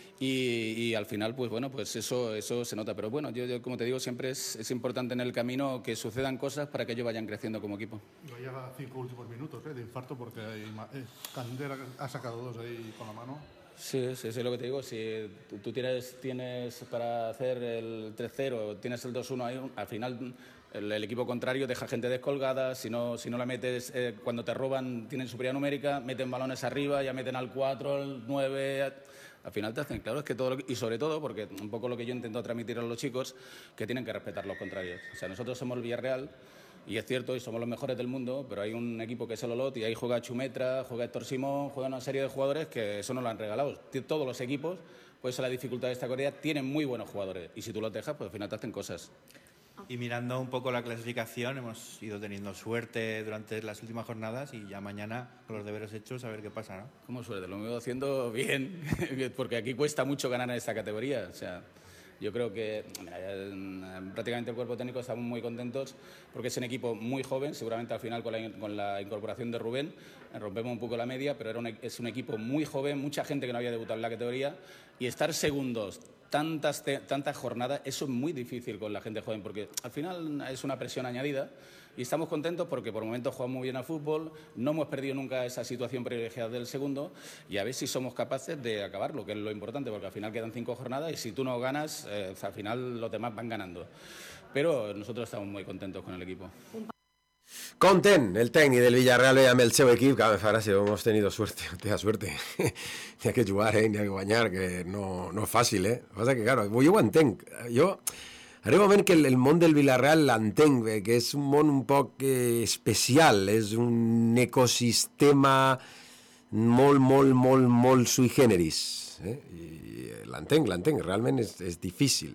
y al final pues bueno, pues eso se nota. Pero bueno, yo como te digo, siempre es importante en el camino que sucedan cosas para que ellos vayan creciendo como equipo. Lleva 5 últimos minutos de infarto porque Candera ha sacado 2 ahí con la mano. Sí, es lo que te digo. Si tú tienes para hacer el 3-0, tienes el 2-1 ahí, al final el equipo contrario deja gente descolgada. Si no la metes, cuando te roban, tienen superioridad numérica, meten balones arriba, ya meten al 4, al 9. Al final te hacen claro, es que todo y sobre todo, porque un poco lo que yo intento transmitir a los chicos, que tienen que respetar los contrarios. O sea, nosotros somos el Villarreal, y es cierto, y somos los mejores del mundo, pero hay un equipo que es el Olot, y ahí juega Chumetra, juega Héctor Simón, juega una serie de jugadores que eso no lo han regalado. Todos los equipos, por eso la dificultad de esta categoría, tienen muy buenos jugadores, y si tú los dejas, pues al final te hacen cosas. Y mirando un poco la clasificación, hemos ido teniendo suerte durante las últimas jornadas y ya mañana, con los deberes hechos, a ver qué pasa, ¿no? ¿Cómo suerte? Lo hemos ido haciendo bien, porque aquí cuesta mucho ganar en esta categoría. O sea, yo creo que prácticamente el cuerpo técnico estamos muy contentos porque es un equipo muy joven, seguramente al final con la incorporación de Rubén rompemos un poco la media, pero es un equipo muy joven, mucha gente que no había debutado en la categoría, y estar segundos tantas jornadas, eso es muy difícil con la gente joven, porque al final es una presión añadida, y estamos contentos porque por momentos jugamos muy bien al fútbol, no hemos perdido nunca esa situación privilegiada del segundo, y a ver si somos capaces de acabarlo, que es lo importante, porque al final quedan 5 jornadas y si tú no ganas, al final los demás van ganando. Pero nosotros estamos muy contentos con el equipo. Content, el tècnic del Villarreal amb el seu equip, que me fa gràcia, hemos tenido suerte, suerte. N'hi ha que jugar, n'hi ha que guanyar, que no és fàcil, Passa que, claro, jo ho entenc. Arriba un moment que el món del Villarreal l'entenc, que és un món un poc especial, és un ecosistema molt sui generis. I l'entenc, realment és difícil,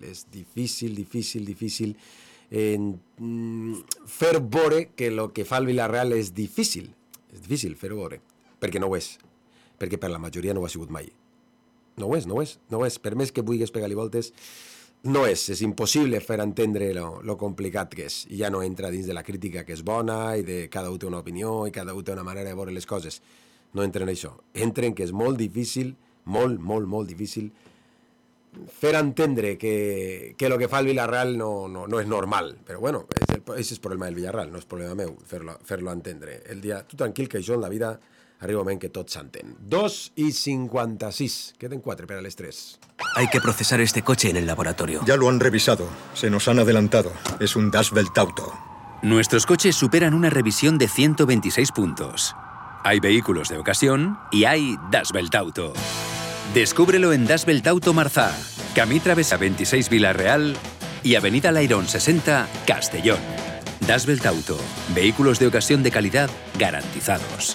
fer veure que el que fa el Villarreal és difícil fer-ho veure, perquè no ho és, perquè per la majoria no ho ha sigut mai. No ho és, per més que vulguis pegar-li voltes, no és impossible fer entendre lo complicat que és, i ja no entra dins de la crítica que és bona i de cada un té una opinió i cada un té una manera de veure les coses, no entra en això, entra en que és molt difícil, molt difícil fer entendre que el que fa el Villarreal no és normal, però bueno, és el problema del Villarreal, no és problema meu fer-lo entendre. Tu tranquil, que això en la vida arriba un moment que tot s'entén. 2:56, queden 4 para las 3. Hay que procesar este coche en el laboratorio. Ya lo han revisado, se nos han adelantado. Es un Das Welt Auto. Nuestros coches superan una revisión de 126 puntos. Hay vehículos de ocasión y hay Das Welt Auto. Descúbrelo en Das Belt Auto Marzá, Camí Travesa 26 Vila-real y Avenida Lairón 60 Castellón. Das Belt Auto, vehículos de ocasión de calidad garantizados.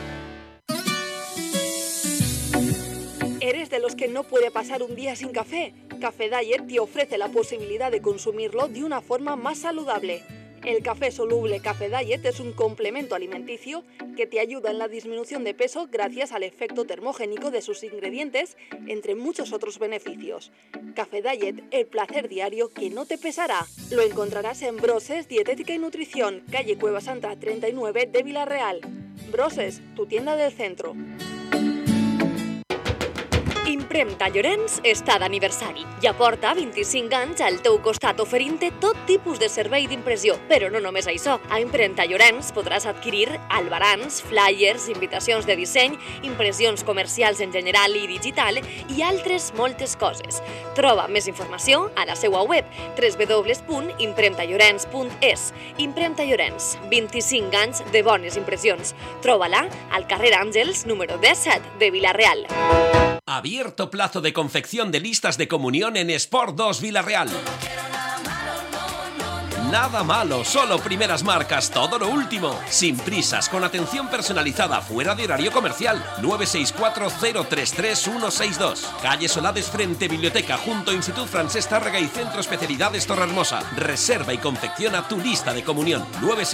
¿Eres de los que no puede pasar un día sin café? Café Diet te ofrece la posibilidad de consumirlo de una forma más saludable. El café soluble Café Diet es un complemento alimenticio que te ayuda en la disminución de peso gracias al efecto termogénico de sus ingredientes, entre muchos otros beneficios. Café Diet, el placer diario que no te pesará. Lo encontrarás en Broses Dietética y Nutrición, calle Cueva Santa 39 de Vila-real. Broses, tu tienda del centro. Impremta Llorenç està d'aniversari. Ja porta 25 anys al teu costat oferint-te tot tipus de servei d'impressió. Però no només això. A Impremta Llorenç podràs adquirir albarans, flyers, invitacions de disseny, impressions comercials en general i digital i altres moltes coses. Troba més informació a la seva web www.impremtallorens.es. Impremta Llorenç, 25 anys de bones impressions. Troba-la al carrer Àngels, número 17 de Vila-real. Abierto plazo de confección de listas de comunión en Sport 2 Vila-real. Nada malo, solo primeras marcas, todo lo último. Sin prisas, con atención personalizada, fuera de horario comercial. 964-033-162. Calle Solades frente Biblioteca, junto a Institut Francesc Tàrrega y Centro Especialidades Torrehermosa. Reserva y confecciona tu lista de comunión.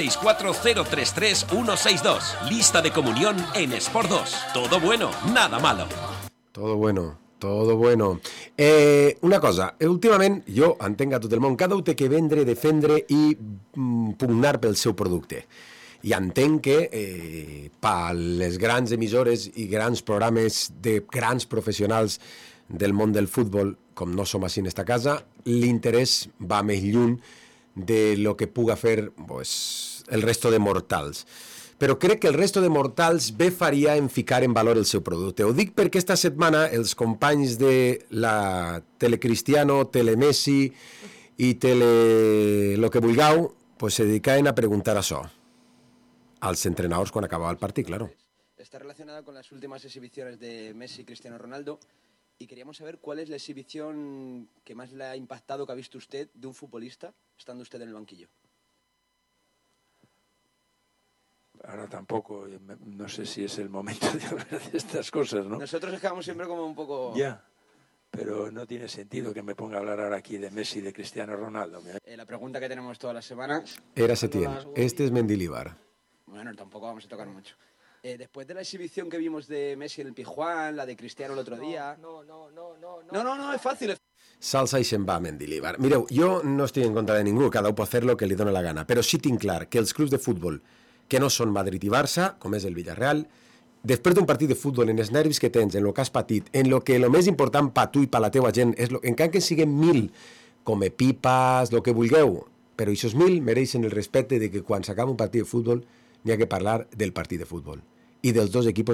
964-033-162. Lista de comunión en Sport 2. Todo bueno, nada malo. Todo bueno, todo bueno. Una cosa, últimament jo entenc a tot el món, cada un té que vendre, defendre i pugnar pel seu producte. I entenc que per les grans emissores i grans programes de grans professionals del món del futbol, com no som així en esta casa, l'interès va més lluny de lo que puga fer pues, el resto de mortals. Però crec que el resto de mortals bé faria en ficar en valor el seu producte. Ho dic perquè esta setmana els companys de la Telecristiano, Telemessi i lo que vulgueu, pues se dedicaven a preguntar això als entrenadors quan acabava el partit, claro. Está relacionada con las últimas exhibiciones de Messi y Cristiano Ronaldo y queríamos saber cuál es la exhibición que más le ha impactado que ha visto usted de un futbolista estando usted en el banquillo. Ahora tampoco, no sé si es el momento de hablar de estas cosas, ¿no? Nosotros dejamos siempre como un poco... Ya, pero no tiene sentido que me ponga a hablar ahora aquí de Messi y de Cristiano Ronaldo. La pregunta que tenemos todas las semanas... Era Setién, este es Mendilibar. Bueno, tampoco vamos a tocar mucho. Después de la exhibición que vimos de Messi en el Pijuán, la de Cristiano el otro día... No, es fácil. Salsa i se'n va a Mendilibar. Mireu, jo no estic en contra de ningú, cada un pot fer lo que li dona la gana, però sí tinc clar que els clubs de futbol que no són Madrid i Barça, com és el Villarreal, després d'un partit de futbol, en els nervis que tens, en el que has patit, en el que el més important per tu i per la teva gent, és encara que siguin 1.000, com pipes, el que vulgueu, però aquests 1.000 mereixen el respecte de que quan s'acaba un partit de futbol n'hi ha que parlar del partit de futbol i dels dos equips